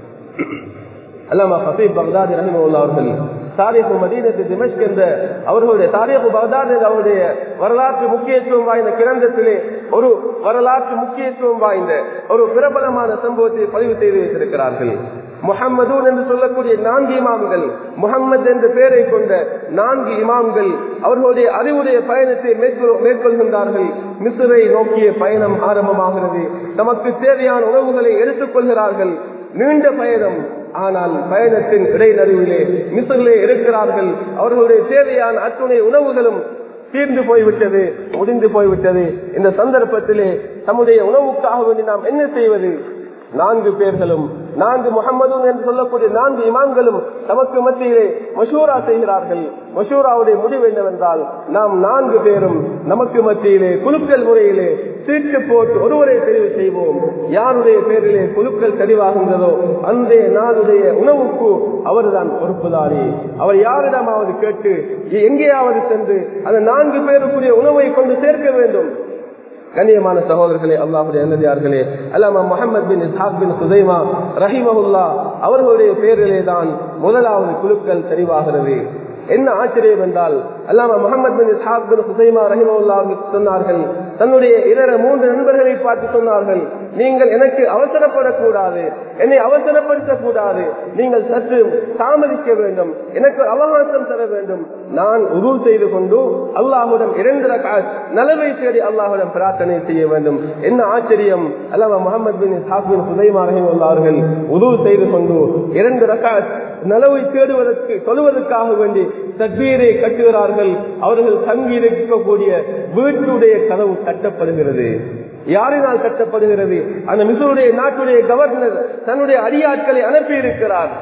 Speaker 1: அல்லாமா ஹபீப் பக்தாதி ரஹிமஹுல்லாஹ் அவர்கள் தாரீஹு மதீனத்து திமஷ்க் என்ற அவர்களுடைய தாரீஹு பக்தாத் என்ற அவருடைய வரலாற்று முக்கியத்துவம் வாய்ந்த கிரந்தத்திலே ஒரு வரலாற்று முக்கியத்துவம் வாய்ந்த ஒரு பிரபலமான சம்பவத்தை பதிவு செய்து வைத்திருக்கிறார்கள். முஹம்மதூன் என்று சொல்லக்கூடிய நான்கு இமாம்கள், முஹம்மது என்ற பெயரை கொண்ட நான்கு இமாம்கள் அவர்களுடைய அறிவுடைய பயணத்தை மேற்கொள்கின்றார்கள். மிஸ்ரை நோக்கிய பயணம் ஆரம்பமாகிறது. தமக்கு தேவையான உணவுகளை எடுத்துக் கொள்கிறார்கள். நீண்ட பயணம், ஆனால் பயணத்தின் இடைநடுவிலே மிஸ்ரிலே இருக்கிறார்கள். அவர்களுடைய தேவையான அத்துணை உணவுகளும் தீர்ந்து போய்விட்டது, முடிந்து போய்விட்டது. இந்த சந்தர்ப்பத்திலே தம்முடைய உணவுக்காக வேண்டி நாம் என்ன செய்வது? நான்கு பேர்களும், நான்கு முஹம்மது என்று சொல்லக்கூடிய நான்கு இமாம்களும் தமக்கு மத்தியிலே மஷூரா செய்கிறார்கள். மஷூராவுடைய முடிவு என்னவென்றால், நாம் நான்கு பேரும் நமக்கு மத்தியிலே குழுக்கள் முறையிலே சீட்டு போட்டு ஒருவரை தெரிவு செய்வோம். யாருடைய பேரிலே குழுக்கள் தெரிவாகின்றதோ அந்த நாளுடைய உணவுக்கு அவர்தான் பொறுப்புதாரி. அவர் யாரிடமாவது கேட்டு எங்கேயாவது சென்று அந்த நான்கு பேருக்குரிய உணவை கொண்டு சேர்க்க வேண்டும். கண்ணியமான சகோதரர்களே, அல்லாஹ்வுடைய நல்லடியார்களே, அல்லாமா முஹம்மது பின் இஸ்ஹாக் பின் குதைமா ரஹிமஹுல்லாஹ் அவர்களுடைய பேரிலே தான் முதலாவது குழுக்கள் தெரிவாகிறது. என்ன ஆச்சரியம் என்றால், அல்லாமா முஹம்மது பின் இஸ்ஹாக் பின் குதைமா ரஹிமஹுல்லாஹ் சொன்னார்கள், தன்னுடைய இரண்டு மூன்று நண்பர்களை பார்த்து சொன்னார்கள், நீங்கள் எனக்கு அவசரப்படக்கூடாது, என்னை அவசரப்படுத்தக் கூடாது, நீங்கள் சற்று தாமதிக்க வேண்டும், எனக்கு அவகாசம் தர வேண்டும். நான் உது செய்து கொண்டு அல்லாஹ்விடம் இரண்டு ரக்அத் நலவை தேடி அல்லாஹ்விடம் பிரார்த்தனை செய்ய வேண்டும். என்ன ஆச்சரியம்! அல்லாமா முஹம்மது பின் இஸ்ஹாக் பின் குதைமா ரஹிமஹுல்லாஹ் அவர்கள் உது செய்து கொண்டு இரண்டு ரக்அத் நலவை தேடுவதற்கு சொல்வதற்காக வேண்டி தக்பீரை கட்டுகிறார்கள். அவர்கள் தங்கி இருக்கக்கூடிய வீட்டுடைய கதவு கட்டப்படுகிறது. யாரினால் கட்டப்படுகிறது? அந்த மிஸ்ருடைய நாட்டுடைய கவர்னர் தன்னுடைய அடியாட்களை அனுப்பி இருக்கிறார்.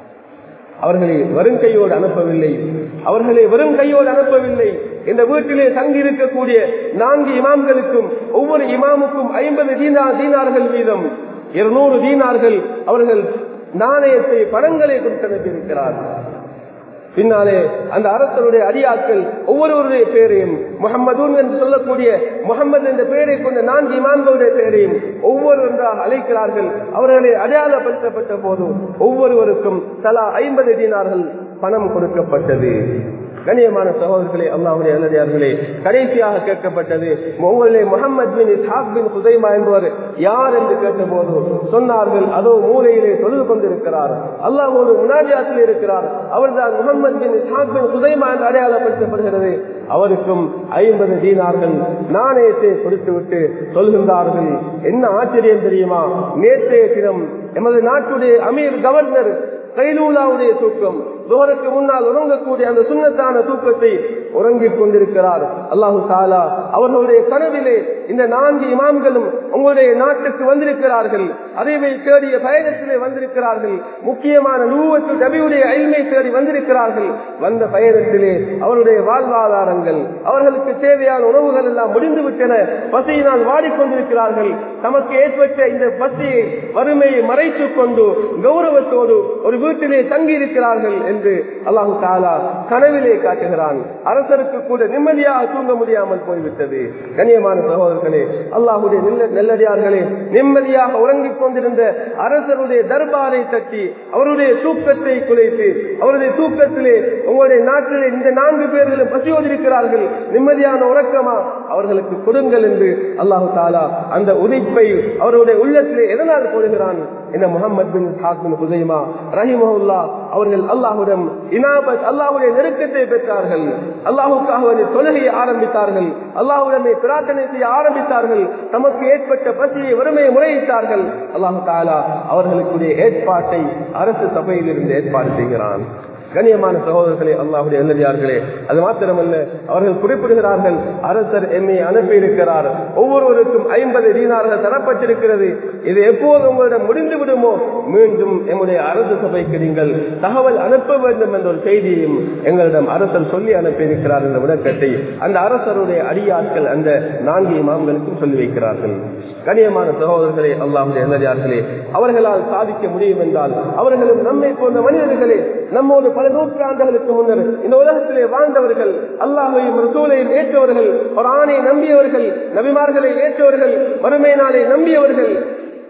Speaker 1: அவர்களை வெறும் கையோடு அனுப்பவில்லை, அவர்களை வெறும் கையோடு அனுப்பவில்லை. இந்த வீட்டிலே தங்கி இருக்கக்கூடிய நான்கு இமாம்களுக்கும் ஒவ்வொரு இமாமுக்கும் ஐம்பது தீனார் தீனார்கள் வீதம் இருநூறு தீனார்கள் அவர்கள் நாணயத்தை பணங்களை கொடுத்து அனுப்பியிருக்கிறார். பின்னாலே அந்த அரசருடைய அடியாட்கள் ஒவ்வொருவருடைய பேரையும் முஹம்மதூன் என்று சொல்லக்கூடிய முஹம்மது என்ற பெயரை கொண்ட நான்கு இமாம்களுடைய பெயரையும் ஒவ்வொருவராக அழைக்கிறார்கள். அவர்களை அடையாளப்படுத்தப்பட்ட போது ஒவ்வொருவருக்கும் தலா ஐம்பது தீனார்கள் பணம் கொடுக்கப்பட்டது. கண்ணியமான சகோதரர்களே, அல்லாஹ்வுடைய நல்லடியார்களே, கடைசியாக கேட்கப்பட்டது, உங்களிலே முஹம்மது பின் இஸ்ஹாக் பின் குதைமா என்பவர் யார் என்று கேட்டபோது சொன்னார்கள், அதோ மூலையிலே தொழுது கொண்டிருக்கிறார், அல்லாஹ்வோடு முனாஜாத்தில் இருக்கிறார், அவர்தான் முஹம்மது பின் இஸ்ஹாக் பின் குதைமா என்று அடையாளப்படுத்தப்படுகிறது. அவருக்கும் ஐம்பது தீனார்கள் நாணயத்தை கொடுத்துவிட்டு சொல்கின்றார்கள், என்ன ஆச்சரியம் தெரியுமா? நேற்றைய தினம் எமது நாட்டுடைய அமீர் கவர்னர் கைலூலாவுடைய தூக்கம், துஹருக்கு முன்னால் உறங்கக்கூடிய அந்த சுன்னத்தான தூக்கத்தை உறங்கிக் கொண்டிருக்கிறார். அல்லாஹு தஆலா அவர்களுடைய கனவிலே இந்த நான்கு இமாம்களும் உங்களுடைய நாட்டுக்கு வந்திருக்கிறார்கள், அறிவை தேடிய பயணத்திலே வந்திருக்கிறார்கள், முக்கியமான நூவத்து நபியுடைய இல்மை தேடி வந்திருக்கிறார்கள். வந்த பயணத்திலே அவருடைய வாழ்வாதாரங்கள், அவர்களுக்கு தேவையான உணவுகள் எல்லாம் முடிந்துவிட்டன, பசியினால் வாடிக்கொண்டிருக்கிறார்கள். தமக்கு ஏற்பட்ட இந்த பசியை வறுமையை மறைத்துக் கொண்டு கௌரவத்தோடு ஒரு வீட்டிலே தங்கி இருக்கிறார்கள் என்று அல்லாஹு தஆலா கனவிலே காட்டுகிறான். அரசருக்கு கூட நிம்மதியாக தூங்க முடியாமல் போய்விட்டது. கண்ணியமான சகோதரர்களே, அல்லாஹ்வுடைய நல்லடியார்களே, நிம்மதியாக உறங்கிக் கொண்டிருந்த அரசருடைய தர்பாரை தட்டி அவருடைய தூக்கத்தை குலைத்து, அவருடைய தூக்கத்திலே உங்களுடைய நாட்டிலே இந்த நான்கு பேர்களும் பசியோடு இருக்கிறார்கள், நிம்மதியான உறக்கமா அவர்களுக்கு கொடுங்கள் என்று அல்லாஹு தஆலா அந்த உதிப்பை அவருடைய உள்ளத்திலே எதனால் போடுகிறான்? என்ன முஹம்மது பின் இஸ்ஹாக் பின் குதைமா ரஹிமஹுல்லாஹ் அவர்கள் அல்லாஹ்விடம் இனாபத் அல்லாஹ்வுடைய நெருக்கத்தை பெற்றார்கள். அல்லாஹ்வுக்காக தொழுகையை ஆரம்பித்தார்கள், அல்லாஹ்விடமே பிரார்த்தனை செய்ய ஆரம்பித்தார்கள், தமக்கு ஏற்பட்ட பசியை வறுமையை முறையிட்டார்கள். அல்லாஹ் தஆலா அவர்களுக்குடைய ஏற்பாட்டை அரசு சபையில் இருந்து ஏற்பாடு செய்கிறான். கண்ணியமான சகோதரர்களே, அல்லாஹ்வுடைய நல்லடியார்களே, அது மாத்திரமல்ல, அவர்கள் குறிப்பிடுகிறார்கள், அரசர் எம்மை அனுப்பி இருக்கிறார், ஒவ்வொருவருக்கும் ஐம்பது தீனார்கள் தரப்பட்டிருக்கிறது, இது எப்போது உங்களிடம் முடிந்து விடுமோ மீண்டும் எம்முடைய அரசு சபைக்கு நீங்கள் தகவல் அனுப்ப வேண்டும் என்ற ஒரு செய்தியையும் எங்களிடம் அரசர் சொல்லி அனுப்பி இருக்கிறார் என்ற விளக்கத்தை அந்த அரசருடைய அடியாட்கள் அந்த நான்கு இமாம்களுக்கும் சொல்லி வைக்கிறார்கள். கண்ணியமான சகோதரர்களே, அல்லாஹ்வுடைய நல்லடியார்களே, அவர்களால் சாதிக்க முடியும் என்றால் அவர்களும் நம்மை போன்ற மனிதர்களே, நம்மோடு பல நூற்றாண்டுகளுக்கு முன்னர் இந்த உலகத்திலே வாழ்ந்தவர்கள், அல்லாஹ்வையும் ரசூலையும் ஏற்றவர்கள், குர்ஆனை நம்பியவர்கள், நபிமார்களை ஏற்றவர்கள், மறுமை நாளை நம்பியவர்கள்,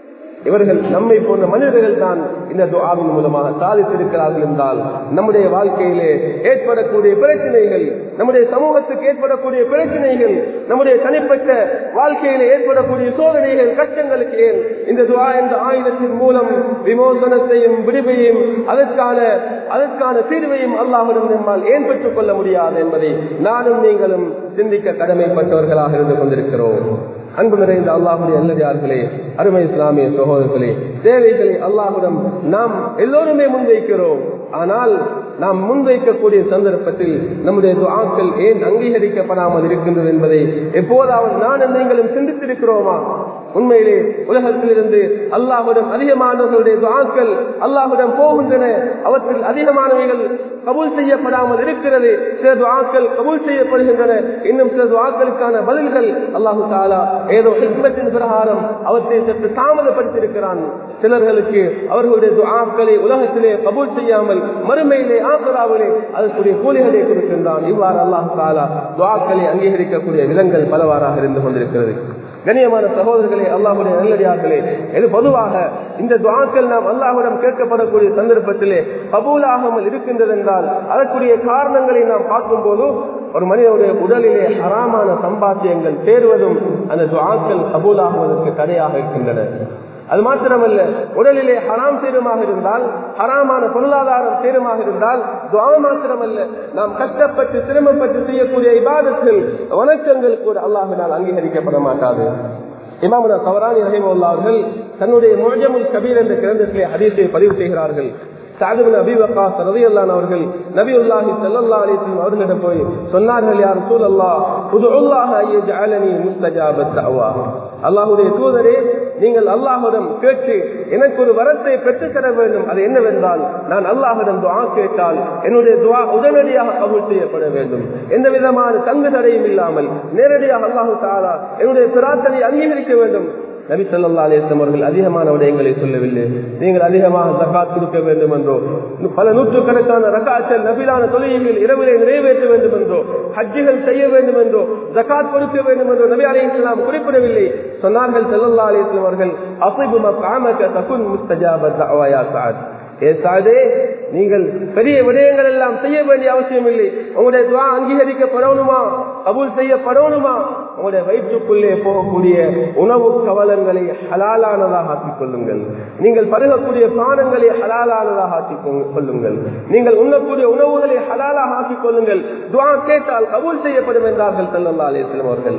Speaker 1: இவர்கள் நம்மை போன்ற மனிதர்கள் தான் இந்த துஆவின் மூலமாக சாதித்திருக்கிறார்கள் என்றால் நம்முடைய வாழ்க்கையிலே ஏற்படக்கூடிய பிரச்சனைகள், நம்முடைய சமூகத்துக்கு ஏற்படக்கூடிய பிரச்சனைகள், நம்முடைய தனிப்பட்ட வாழ்க்கையிலே ஏற்படக்கூடிய சோதனைகள், கஷ்டங்களுக்கு ஏன் இந்த துஆ என்ற ஆயுதத்தின் மூலம் விமோசனத்தையும் விடுவையும் அதற்கான அதற்கான தீர்வையும் அல்லாஹ்விடம் நம்மால் ஏன் பெற்றுக் கொள்ள முடியாது என்பதை நானும் நீங்களும் சிந்திக்க கடமைப்பட்டவர்களாக இருந்து கொண்டிருக்கிறோம். அன்பு நிறைந்த அல்லாஹுடைய நல்லடியார்களே, அருமை இஸ்லாமிய சகோதரர்களே, தேவைகளை அல்லாஹ்விடம் நாம் எல்லோருமே முன்வைக்கிறோம். ஆனால் நாம் முன்வைக்கக்கூடிய சந்தர்ப்பத்தில் நம்முடைய துஆக்கள் ஏன் அங்கீகரிக்கப்படாமல் இருக்கின்றது என்பதை எப்போதாவது நானும் நீங்களும் சிந்தித்திருக்கிறோமா? உண்மையிலே உலகத்திலிருந்து அல்லாஹ்விடம் அதிகமானவர்களுடைய துஆக்கள் அல்லாஹ்விடம் போகின்றன. அவற்றில் அதிகமானவைகள் கபூல் செய்யப்படாமல் இருக்கிறது. சில துஆக்கள் கபூல் செய்யப்படுகின்றன. இன்னும் சில துஆக்களுக்கான பதில்கள் அல்லாஹு தஆலா ஏதோ ஹிக்மத்தின் பிரகாரம் அவற்றை சற்று தாமதப்படுத்தியிருக்கிறான். சிலர்களுக்கு அவர்களுடைய துஆக்களை உலகத்திலே கபூல் செய்யாமல் மறுமையிலே ஆகிராவிலே அதற்குரிய கூலிகளை கொடுக்கின்றான். இவ்வாறு அல்லாஹு தஆலா துஆக்களை அங்கீகரிக்கக்கூடிய விலங்கல் பலவாறாக இருந்து கொண்டிருக்கிறது. கண்ணியமான சகோதரர்களே, அல்லாஹ்வுடைய நல்லடியார்களே, இது பொதுவாக இந்த துஆக்கள் நாம் அல்லாஹ்விடம் கேட்கப்படக்கூடிய சந்தர்ப்பத்திலே கபூலாகாமல் இருக்கின்றது என்றால் அதற்குரிய காரணங்களை நாம் பார்க்கும் போது ஒரு மனிதனுடைய உடலிலே ஹராமான சம்பாத்தியங்கள் சேருவதும் அந்த துஆக்கள் கபூலாகுவதற்கு தடையாக இருக்கின்றன. அது மாத்திரமல்ல, உடலிலே ஹராம் சேருமாக இருந்தால், ஹராமான பொருளாதாரம் சேருமாக இருந்தால் துஆ மாத்திரமல்ல, நாம் கஷ்டப்பட்டு சிரமப்பட்டு செய்யக்கூடிய இபாதத்துகள், வணக்கங்கள் கூட அல்லாஹ்வினால் அங்கீகரிக்கப்பட மாட்டாது. இமாம் தபரானி ரஹிமஹுல்லாஹ் அவர்கள் தன்னுடைய முஅஜமுல் கபீர் என்ற கிரந்தத்திலே ஹதீஸை பதிவு செய்கிறார்கள். சஅத் இப்னு அபீ வக்காஸ் ரலியல்லாஹு அன்ஹு அவர்கள் நபியுல்லாஹி ஸல்லல்லாஹு அலைஹி வஸல்லம் அவர்களிடம் போய் சொன்னார்கள், யா ரசூலல்லாஹ் உதுல்லாஹ அய்யஜஅலனி முஸ்தஜாபத் தஅவா. அல்லாஹ்வுடைய தூதரே, நீங்கள் அல்லாஹ்விடம் கேட்டு எனக்கு ஒரு வரத்தை பெற்றுத் தர வேண்டும். அது என்னவென்றால், நான் அல்லாஹ்விடம் துஆ கேட்டால் என்னுடைய துஆ உடனடியாக கபூல் செய்யப்பட வேண்டும். எந்த விதமான தங்கு தடையும் இல்லாமல் நேரடியாக அல்லாஹு தஆலா என்னுடைய பிரார்த்தனை அங்கீகரிக்க வேண்டும். நபி ஸல்லல்லாஹு அலைஹி வஸல்லம் அவர்கள் அதிகமான விடயங்களை சொல்லவில்லை. நீங்கள் அதிகமாக ஜகாத் கொடுக்க வேண்டும் என்றோ, பல நூற்றுக்கணக்கான ரகாஅத் நபிலான தொழுகைகள் இரவிலே நிறைவேற்ற வேண்டும் என்றோ, ஹஜ்ஜுகள் செய்ய வேண்டும் என்றோ, ஜகாத் கொடுக்க வேண்டும் என்றோ நபி அலைஹிஸ்ஸலாம் குறிப்பிடவில்லை. சொன்னார்கள் ஸல்லல்லாஹு அலைஹி வஸல்லம் அவர்கள், அஸிபு மக்அமக தகுன் முஸ்தஜாபத் தஅவா யா சஅத். ஏ சஅதே, நீங்கள் பெரிய விடயங்கள் எல்லாம் செய்ய வேண்டிய அவசியம் இல்லை. உங்களுடைய துஆ அங்கீகரிக்கப்படணுமா, கபூல் செய்யப்படணுமா, உங்களுடைய வயிற்றுக்குள்ளே போகக்கூடிய உணவு கவலங்களை ஹலாலானதாக ஆக்கிக் கொள்ளுங்கள். நீங்கள் பருகக்கூடிய பானங்களை ஹலாலானதாக ஆக்கிக் கொள்ளுங்கள். நீங்கள் உண்ணக்கூடிய உணவுகளை ஹலாலாக ஆக்கிக் கொள்ளுங்கள். துஆ கேட்டால் கபூல் செய்யப்படும் என்றார்கள் ஸல்லல்லாஹு அலைஹி வஸல்லம் அவர்கள்.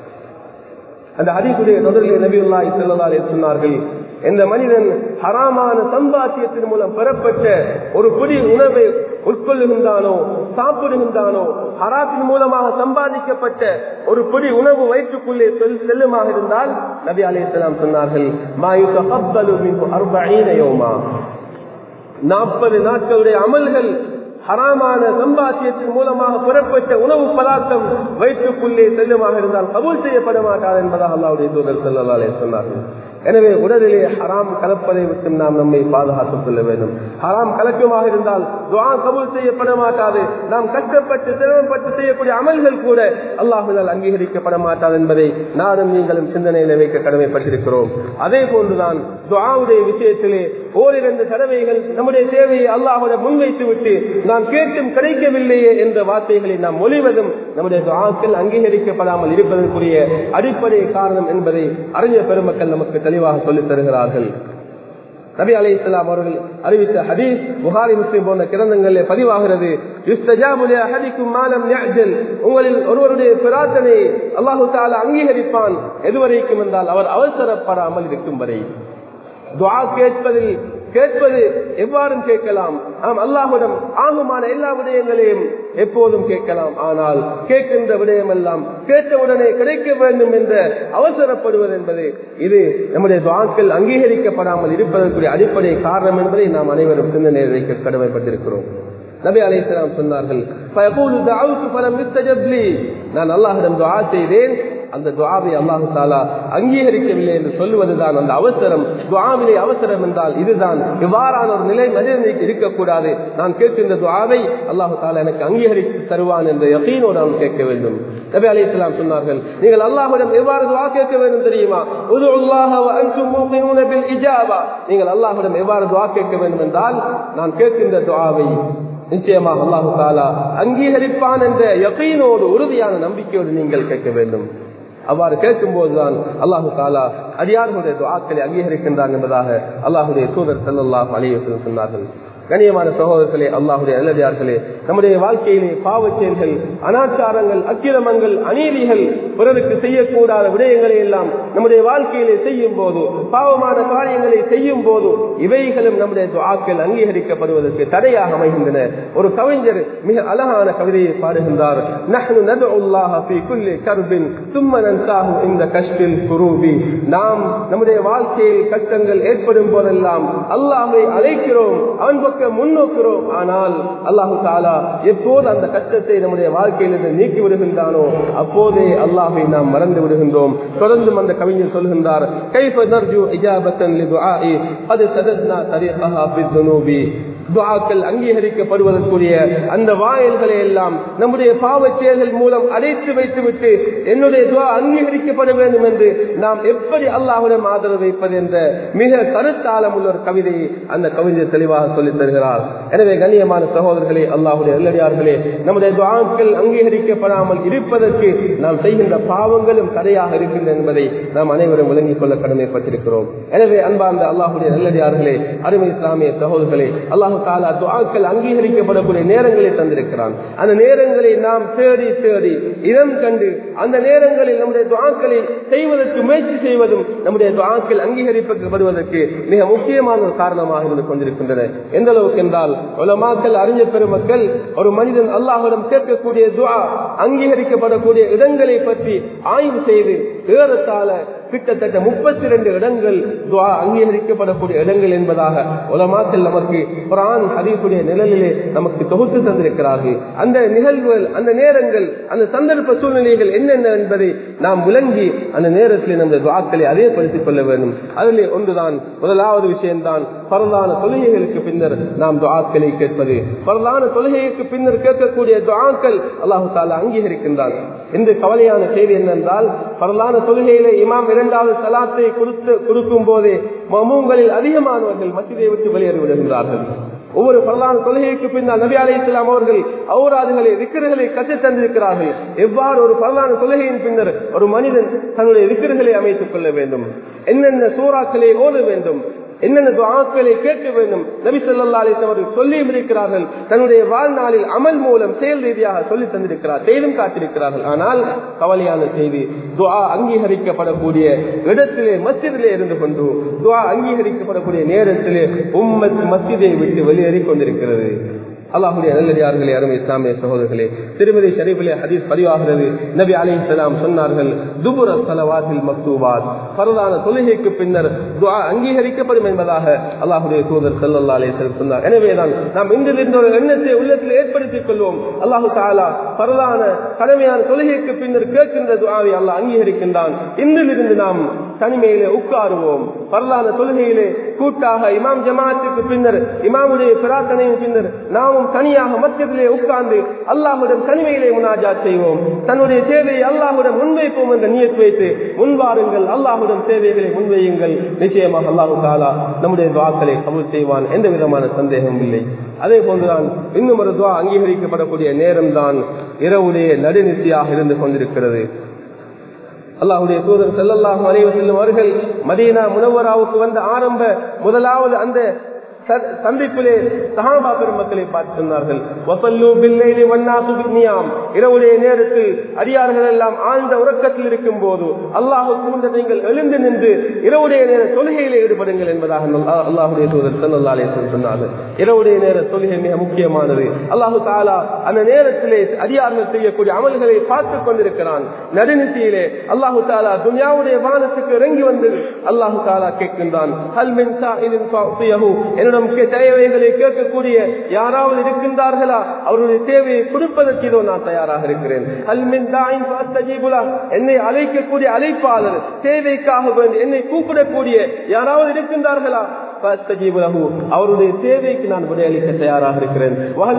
Speaker 1: அந்த ஹதீஸுடைய தொடரில் நபியுல்லாஹி ஸல்லல்லாஹு அலைஹி வஸல்லம் சொன்னார்கள், எந்த மனிதன் ஹராமான சம்பாத்தியத்தின் மூலம் பெறப்பட்ட ஒரு பிடி உணவை உட்கொள்ளுகின்றானோ, சாப்பிடுகின்றானோ, ஹராத்தின் மூலமாக சம்பாதிக்கப்பட்ட ஒரு பிடி உணவு வயிற்றுக்குள்ளே செல்லுமாக இருந்தால் நபி அலைஹிஸ்ஸலாம் சொன்னார்கள், மா யுதகப்பலு மின்ஹு அர்பஈன யௌமா, நாற்பது நாட்களுடைய அமல்கள் ஹராமான சம்பாத்தியத்தின் மூலமாக பெறப்பட்ட உணவு பதார்த்தம் வயிற்றுக்குள்ளே செல்லுமாக இருந்தால் கபூல் செய்யப்பட மாட்டார் என்பதாக அல்லாஹ்வுடைய தூதர் ஸல்லல்லாஹு அலைஹி வஸல்லம் சொன்னார்கள். எனவே உடலிலே ஹராம் கலப்பதை விட்டு நாம் நம்மை பாதுகாத்துக் கொள்ள வேண்டும். ஹராம் கலக்கமாக இருந்தால் துஆ கபூல் செய்யப்பட மாட்டாது. நாம் கஷ்டப்பட்டு சிரமப்பட்டு செய்யக்கூடிய அமல்கள் கூட அல்லாஹ்வினால் அங்கீகரிக்கப்பட மாட்டாது என்பதை நானும் நீங்களும் சிந்தனையில வைக்க கடமைப்பட்டிருக்கிறோம். அதே போன்றுதான் துஆவுடைய விஷயத்திலே ஓரிரண்டு தடவைகள் நம்முடைய தேவையை அல்லாஹ்விடம் முன்வைத்து விட்டு நாம் கேட்டும் கிடைக்கவில்லையே என்ற வார்த்தைகளை நாம் மொழிவதும் நம்முடைய துஆக்கள் அங்கீகரிக்கப்படாமல் இருப்பதற்குரிய அடிப்படை காரணம் என்பதை அறிஞர் பெருமக்கள் நமக்கு தெளிவாக சொல்லித் தருகிறார்கள். நபி அலைஹிஸ்ஸலாம் அவர்கள் அறிவித்த ஹதீஸ் புகாரி முஸ்லிம் போன்ற கிரந்தங்களிலே பதிவாகிறது. யுஸ்தஜாபு லி அஹதிக்கும் மா லம் யஅஜல், உங்களில் ஒருவருடைய பிரார்த்தனை அல்லாஹ் தஆலா அங்கீகரிப்பான் எதுவரைக்கும் என்றால் அவர் அவசரப்படாமல் இருக்கும் வரை. துஆ கேட்பதில் கேட்பது எவ்வாறும் கேட்கலாம். நாம் அல்லாஹ்விடம் ஆகுமான எல்லா விடயங்களையும் எப்போதும் கேட்கலாம். ஆனால் கேட்கின்ற விடயம் எல்லாம் கேட்டவுடனே கிடைக்க வேண்டும் என்ற அவசரப்படுவது என்பது இது நம்முடைய துஆக்கள் அங்கீகரிக்கப்படாமல் இருப்பதற்குரிய அடிப்படை காரணம் என்பதை நாம் அனைவரும் சிந்தனை வைக்க கடமைப்பட்டிருக்கிறோம். நபி அலைஹிஸ்ஸலாம் சொன்னார்கள், ஃபயகூலு தஅவுது ஃபலம் யுஸ்தஜப் லி, நான் அல்லாஹ்விடம் துஆ செய்தேன், அந்த துஆவை அல்லாஹ் தஆலா அங்கீகரிக்கவில்லை என்று சொல்லுவதுதான் அந்த அவசரம். துஆவிலே அவசரம் என்றால் இதுதான். இவ்வாறான ஒரு நிலை மனிதனுக்கு இருக்கக்கூடாது. நான் கேட்கின்ற துஆவை அல்லாஹ் தஆலா எனக்கு அங்கீகரித்து தருவான் என்ற யகீனோடு நாம் கேட்க வேண்டும். நபி அலைஹிஸ்ஸலாம் சொன்னார்கள், நீங்கள் அல்லாஹ்விடம் எவ்வாறு துஆ கேட்க வேண்டும் தெரியுமா? உதுல்லாஹ வ அன்தும் மூகினூன பில் இஜாபா. நீங்கள் அல்லாஹ்விடம் எவ்வாறு துஆ கேட்க வேண்டும் என்றால், நான் கேட்கின்ற துஆவை நிச்சயமாக அல்லாஹ் தஆலா அங்கீகரிப்பான் என்ற யகீனோடு உறுதியான நம்பிக்கையோடு நீங்கள் கேட்க வேண்டும். அவ்வாறு கேட்கும் போதுதான் அல்லாஹ் தஆலா அடியார்களுடைய துஆக்களை அங்கீகரிக்கின்றான் என்பதாக அல்லாஹ்வுடைய தூதர் ஸல்லல்லாஹு அலைஹி வஸல்லம் சொன்னார்கள். கண்ணியமான சகோதரர்களே, அல்லாஹ்வுடைய நல்லடியார்களே, நம்முடைய வாழ்க்கையிலே பாவச் செயல்கள், அனாச்சாரங்கள், அக்கிரமங்கள், அநீதிகள், பிறருக்கு செய்யக்கூடாத விடயங்களை எல்லாம் நம்முடைய வாழ்க்கையிலே செய்யும் போது, பாவமான காரியங்களை செய்யும் போது இவைகளும் நம்முடைய துஆக்கள் அங்கீகரிக்கப்படுவதற்கு தடையாக அமைகின்றன. ஒரு கவிஞர் மிக அழகான கவிதையை பாடுகின்றார். நஹ்னு நதுல்லாஹ ஃபீ குல்லி கர்பின் ثم ننساه இந்த கஷ்டில் குரூபி. நாம் நம்முடைய வாழ்க்கையில் கஷ்டங்கள் ஏற்படும் போதெல்லாம் அல்லாஹ்வை அழைக்கிறோம், அவன் பக்கம் முன்னோக்கிறோம். ஆனால் அல்லாஹ் தஆலா எப்போது அந்த கஷ்டத்தை நம்முடைய வாழ்க்கையிலிருந்து நீக்கி விடுகின்றானோ அப்போதே அல்லாஹ்வை நாம் மறந்து விடுகின்றோம். தொடர்ந்து அந்த கவிஞர் சொல்கின்றார், கைஃப நர்ஜு இஜாபத்தன் லிதுஆஇ قد سددنا طريقها بالذنوب. துஆக்கள் அங்கீகரிக்கப்படுவதற்குரிய அந்த வாயில்களை எல்லாம் நம்முடைய பாவச் செயல்கள் மூலம் அடைத்து வைத்துவிட்டு என்னுடைய துஆ அங்கீகரிக்கப்பட வேண்டும் என்று நாம் எப்படி அல்லாஹ்விடம் ஆதரவு வைப்பது என்ற மிக கருத்தாழம் உள்ள ஒரு கவிதையை அந்த கவிஞர் தெளிவாக சொல்லித் தருகிறார். எனவே கண்ணியமான சகோதரர்களே, அல்லாஹ்வுடைய நல்லடியார்களே, நம்முடைய துஆக்கள் அங்கீகரிக்கப்படாமல் இருப்பதற்கு நாம் செய்கின்ற பாவங்களும் தடையாக இருக்கின்றன என்பதை நாம் அனைவரும் விளங்கிக் கொள்ள கடமைப்பட்டிருக்கிறோம். எனவே அன்பார்ந்த அல்லாஹ்வுடைய நல்லடியார்களே, அருமை இஸ்லாமிய சகோதரர்களே, அல்லாஹ் தஆலா துஆக்கள் அங்கீகரிக்கப்படக்கூடிய நேரங்களை தந்திருக்கிறான். அந்த நேரங்களை நாம் தேடி தேடி இடம் கண்டு அந்த நேரங்களில் நம்முடைய துஆக்களை செய்வதற்கு முயற்சி செய்வதும் நம்முடைய துஆக்கள் அங்கீகரிக்கப்படுவதற்கு மிக முக்கியமான ஒரு காரணமாக இருந்து கொண்டிருக்கின்றன. எந்த அளவுக்கு என்றால், உலமாக்கள், அறிஞர் பெருமக்கள் ஒரு மனிதன் அல்லாஹ்விடம் கேட்கக்கூடிய துஆ அங்கீகரிக்கப்படக்கூடிய இடங்களை பற்றி ஆய்வு செய்து ஏறத்தாழ கிட்டத்தட்ட முப்பத்தி இரண்டு இடங்கள் துஆ அங்கீகரிக்கப்படக்கூடிய இடங்கள் என்பதாக உலமாக்கள் நமக்கு குர்ஆன் ஹதீஸுடைய நிழலிலே நமக்கு தொகுத்து தந்திருக்கிறார்கள். அந்த நிகழ்வுகள், அந்த நேரங்கள், அந்த சந்தர்ப்ப சூழ்நிலைகள் என்னென்ன என்பதை நாம் விளங்கி அந்த நேரத்தில் நம்ம துஆக்களை அதேபடுத்திக் கொள்ள வேண்டும். அதிலே ஒன்றுதான், முதலாவது விஷயம்தான் ஃபர்லான தொழுகைகளுக்கு பின்னர் நாம் துஆக்களை கேட்பது. ஃபர்லான தொழுகைக்கு பின்னர் கேட்கக்கூடிய துஆக்கள் அல்லாஹ் தஆலா அங்கீகரிக்கின்றான். இந்த கவலையான செய்தி என்னென்றால், ஃபர்லான தொழுகையிலே இமாம் இரண்டாவது ஸலாத்தை கொடுத்து கொடுக்கும் போதே மமூம்களில் அதிகமானவர்கள் மஸ்ஜிதை விட்டு வெளியேறி விடுகின்றார்கள். ஒவ்வொரு ஃபர்லான தொழுகைக்கு பின்னால் நபி அலைஹிஸ்ஸலாம் அவர்கள் ஔராதுகளை, திக்ர்களை கற்றுத் தந்திருக்கிறார்கள். எவ்வாறு ஒரு ஃபர்லான தொழுகையின் பின்னர் ஒரு மனிதன் தன்னுடைய திக்ர்களை அமைத்துக் கொள்ள வேண்டும், என்னென்ன சூறாக்களை ஓத வேண்டும், என்னென்ன துஆக்களை கேட்க வேண்டும், நபி ஸல்லல்லாஹு அலைஹி வஸல்லம் அவர்கள் சொல்லி இருக்கிறார்கள். தன்னுடைய வாழ்நாளில் அமல் மூலம் செயல் ரீதியாக சொல்லி தந்திருக்கிறார், செய்தும் காட்டியிருக்கிறார்கள். ஆனால் கவலையான செய்தி, துஆ அங்கீகரிக்கப்படக்கூடிய இடத்திலே மஸ்ஜிதிலே இருந்து கொண்டு துஆ அங்கீகரிக்கப்படக்கூடிய நேரத்திலே உம்மத் மஸ்ஜிதை விட்டு வெளியேறி கொண்டிருக்கிறது. அல்லாஹ்வுடைய நல்லடியார்களே, அருமை இஸ்லாமிய சகோதரர்களே, திருமதி ஷரீஃபிலே ஹதீஸ் பதிவாகிறது. நபி அலைஹிஸ்ஸலாம் சொன்னார்கள், துபுர ஸலவாத்தில் மக்தூபாத், ஃபர்லான தொழுகைக்கு பின்னர் துஆ அங்கீகரிக்கப்படும் என்பதாக அல்லாஹ்வுடைய தூதர் ஸல்லல்லாஹு அலைஹி வஸல்லம் சொன்னார். எனவேதான் நாம் இன்றிலிருந்து ஒரு எண்ணத்தை உள்ளத்தில் ஏற்படுத்திக் கொள்வோம். அல்லாஹ் தஆலா ஃபர்லான கடமையான தொழுகைக்கு பின்னர் கேட்கின்ற துஆவை அல்லாஹ் அங்கீகரிக்கின்றான். இன்றிலிருந்து நாம் தனிமையிலே உட்காருவோம். ஃபர்லான தொழுகையிலே கூட்டாக இமாம் ஜமாஅத்துக்கு பின்னர், இமாமுடைய பிரார்த்தனையின் பின்னர் நாம் தனியாக மஸ்ஜிதிலே உட்கார்ந்து அல்லாஹ்வுடன் தனிமையிலே முனாஜாத் செய்வோம். தன்னுடைய தேவையை அல்லாஹ்வுடன் முன்வைப்போம் என்ற நியத் வைத்து முன்வாருங்கள், அல்லாஹ்வுடன் தேவைகளை முன்வையுங்கள். நிச்சயமாக அல்லாஹ் தஆலா நம்முடைய துஆக்களை கபூல் செய்வான், எந்த விதமான சந்தேகமும் இல்லை. அதே போன்றுதான் இன்னும் ஒரு துஆ அங்கீகரிக்கப்படக்கூடிய நேரம் தான் இரவுடைய நடுநிசியாக இருந்து கொண்டிருக்கிறது. அல்லாஹ்வுடைய தூதர் ஸல்லல்லாஹு அலைஹி வஸல்லம் அவர்கள் மதீனா முனவ்வராவுக்கு வந்த ஆரம்ப முதலாவது அந்த சந்திப்பிலே சஹாபா பெருமக்களை பார்த்து சொன்னார்கள், இரவுடைய நேரத்தில் அடியார்கள் எல்லாம் ஆழ்ந்த உறக்கத்தில் இருக்கும் போது அல்லாஹ்வுக்கு முன் நீங்கள் எழுந்து நின்று இரவுடைய நேர தொழுகையிலே ஈடுபடுங்கள் என்பதாக அல்லாஹ்வுடைய தூதர் ஸல்லல்லாஹு அலைஹி வஸல்லம் சொன்னார்கள். இரவுடைய நேர தொழுகை மிக முக்கியமானது. அல்லாஹ் தஆலா அந்த நேரத்திலே அடியார்கள் செய்யக்கூடிய அமல்களை பார்த்துக் கொண்டிருக்கிறான். நடுநிசியிலே அல்லாஹ் தஆலா துன்யாவுடைய வானத்துக்கு இறங்கி வந்து அல்லாஹ் தஆலா கேட்கின்றான், ஹல் மின் சாயிலின் ஃபஅதியஹு, என்னோட என்னிடம் தேவைகளை கேட்கக்கூடிய யாராவது இருக்கின்றார்களா, அவருடைய தேவையை கொடுப்பதற்கு இதோ நான் தயாராக இருக்கிறேன். என்னை அழைக்கக்கூடிய அழைப்பாளர், தேவைக்காக வேண்டி என்னை கூப்பிடக்கூடிய யாராவது இருக்கின்றார்களா, அவருடைய தேவைக்கு நான் விடையளிக்க தயாராக இருக்கிறேன்.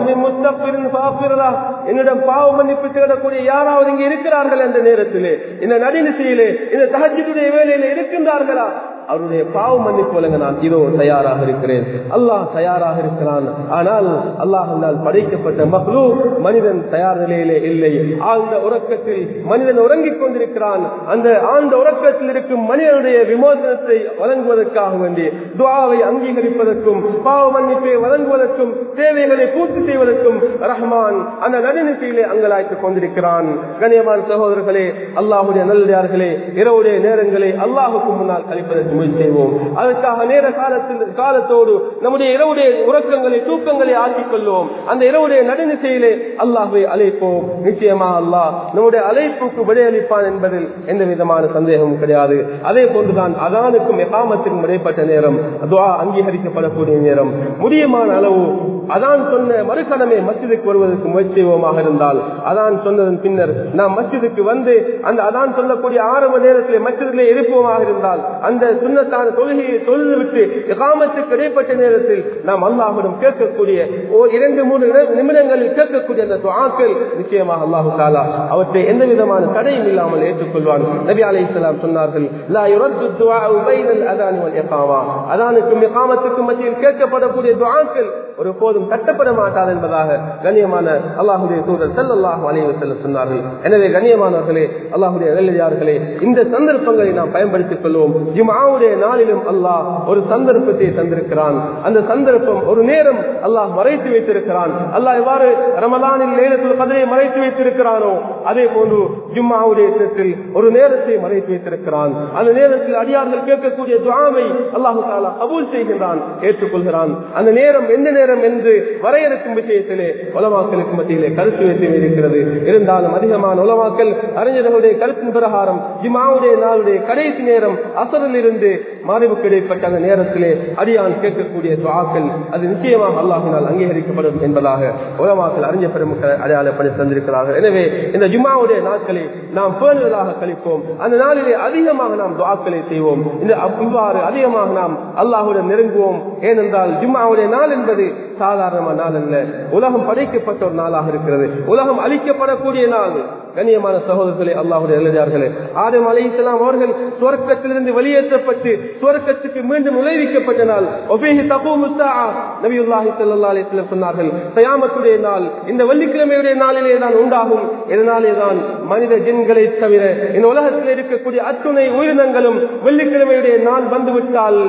Speaker 1: என்னிடம் பாவ மன்னிப்பு தேடக்கூடிய யாராவது இங்கே இருக்கிறார்கள் என்ற நேரத்திலே, இந்த நடுநிசையிலே, இந்த தஹஜ்ஜுடைய வேளையிலே இருக்கின்றார்களா, அவருடைய பாவ மன்னிப்பு வழங்க நான் இதோ தயாராக இருக்கிறேன். அல்லாஹ் தயாராக இருக்கிறான். ஆனால் அல்லாஹ்வால் படைக்கப்பட்ட மக்லூக் மனிதன் தயார் நிலையிலே இல்லை. ஆழ்ந்த உறக்கத்தில் மனிதன் உறங்கிக் கொண்டிருக்கிறான். அந்த ஆழ்ந்த உறக்கத்தில் இருக்கும் மனிதனுடைய விமோசனத்தை வழங்குவதற்காக வேண்டி, துஆவை அங்கீகரிப்பதற்கும் பாவ மன்னிப்பை வழங்குவதற்கும் தேவைகளை பூர்த்தி செய்வதற்கும் ரஹ்மான் அந்த நடுநிசையிலே அங்கலாய்த்துக் கொண்டிருக்கிறான். கண்ணியமான சகோதரர்களே, அல்லாஹ்வுடைய நல்லடியார்களே, இரவுடைய நேரங்களை அல்லாஹ்வுக்கு முன்னால் கழிப்பதற்கு செய்வோம். அதற்காக நேர காலத்தில் காலத்தோடு நம்முடைய இரவுடைய உறக்கங்களை தூக்கங்களை ஆக்கிக் கொள்வோம். அந்த இரவுடைய நடுநிசையிலே அல்லாஹ்வை அழைப்போம். நிச்சயமா அல்லாஹ் நம்முடைய அழைப்புக்கு விடையளிப்பான் என்பதில் எந்த விதமான சந்தேகமும் கிடையாது. அதே போன்றுதான் அதானுக்கும் இகாமத்திற்கும் இடைப்பட்ட நேரம் துஆ அங்கீகரிக்கப்படக்கூடிய நேரம். முடியுமான அளவு அதான் சொன்ன மறுகணமே மஸ்ஜிதுக்கு வருவதற்கு முயற்சி செய்வோமாக இருந்தால், அதான் சொன்னதன் பின்னர் நாம் மஸ்ஜிதுக்கு வந்து அந்த அதான் சொல்லக்கூடிய ஆரம்ப நேரத்திலே மஸ்ஜிதிலே இருப்போமாக இருந்தால், அந்த சுன்னத்தான தொழுகையை தொழுதுவிட்டு இகாமத்துக்கு இடைப்பட்ட நேரத்தில் நாம் அல்லாஹ்விடம் கேட்கக்கூடிய இரண்டு மூன்று நிமிடங்களில் கேட்கக்கூடிய அந்த துஆக்கள் நிச்சயமாக அல்லாஹ் தஆலா அவற்றை எந்த விதமான தடையும் இல்லாமல் ஏற்றுக்கொள்வான். நபி அலைஹிஸ்ஸலாம் சொன்னார்கள், லா யுரத்து துஆஉ பைனல் அதான் வல் இகாமா, அதானுக்கும் இகாமத்துக்கும் மத்தியில் கேட்கப்படக்கூடிய துஆக்கள் ஒருபோதும் தட்டப்பட மாட்டாது என்பதாக கண்ணியமான அல்லாஹ்வுடைய தூதர் ஸல்லல்லாஹு அலைஹி வஸல்லம் சொன்னார்கள். எனவே கண்ணியமானவர்களே, அல்லாஹ்வுடைய நல்லடியார்களே, இந்த சந்தர்ப்பங்களை நாம் பயன்படுத்திக் கொள்வோம். ஜும்ஆவுடைய நாளிலும் அல்லாஹ் ஒரு சந்தர்ப்பத்தை தந்திருக்கிறான். அந்த சந்தர்ப்பம் ஒரு நேரம் அல்லாஹ் மறைத்து வைத்திருக்கிறான். அல்லாஹ் எவ்வாறு ரமலானில் லைலத்துல் கத்ரை மறைத்து வைத்திருக்கிறானோ, அதே போன்று ஜும்ஆவுடைய தினத்தில் ஒரு நேரத்தை மறைத்து வைத்திருக்கிறான். அந்த நேரத்தில் அடியார்கள் கேட்கக்கூடிய துஆவை அல்லாஹ் தஆலா கபூல் செய்கின்றான், ஏற்றுக்கொள்கிறான். அந்த நேரம் எந்த நேரம் என்று வரையறுக்கும் விஷயத்திலே உலமாக்களுக்கு மத்தியிலே கருத்து வேற்றுமை இருக்கிறது. இருந்தாலும் அதிகமான உலமாக்கள் அறிஞர்களுடைய கருத்தின் பிரகாரம் ஜும்ஆவுடைய நாளுடைய கடைசி நேரம் அசரில் இருந்து மாரிபுக்கு இடைப்பட்ட அந்த நேரத்திலே அடியான் கேட்கக்கூடிய துஆக்கள் அது நிச்சயமாக அல்லாஹ்வினால் அங்கீகரிக்கப்படும் என்பதாக உலமாக்கள் அறிஞ பெருமக்கள் அடையாளப்படுத்தி தந்திருக்கிறார்கள். எனவே இந்த ஜும்ஆவுடைய நாட்களை நாம் பேணுதலாக கழிப்போம். அந்த நாளிலே அதிகமாக நாம் துஆக்களை செய்வோம். இந்த இவ்வாறு அதிகமாக நாம் அல்லாஹ்வுடன் நெருங்குவோம். ஏனென்றால் ஜும்ஆவுடைய நாள் என்பது சாதாரணமான நாள் அல்ல, உலகம் படைக்கப்பட்ட ஒரு நாளாக இருக்கிறது. உலகம் அழிக்கப்படக்கூடிய நாள். கண்ணியமான சகோதரர்களே, அல்லாஹ்வுடைய நல்லடியார்களே, ஆதம் அலைஹிஸ்ஸலாம் அவர்கள் சுவர்க்கத்திலிருந்து வெளியேற்றப்பட்டு சுவர்க்கத்துக்கு மீண்டும் நுழைவிக்கப்பட்ட நாள். வஃபீஹி தகூமு ஸாஅ, நபியுல்லாஹி ஸல்லல்லாஹு அலைஹி வஸல்லம் சொன்னார்கள், கியாமத்துடைய நாள் இந்த வெள்ளிக்கிழமையுடைய நாளிலே தான் உண்டாகும். இதனாலே தான் மனித ஜின்களை தவிர இந்த உலகத்தில் இருக்கக்கூடிய அத்துணை உயிரினங்களும் வெள்ளிக்கிழமையுடைய நாள் வந்துவிட்டால்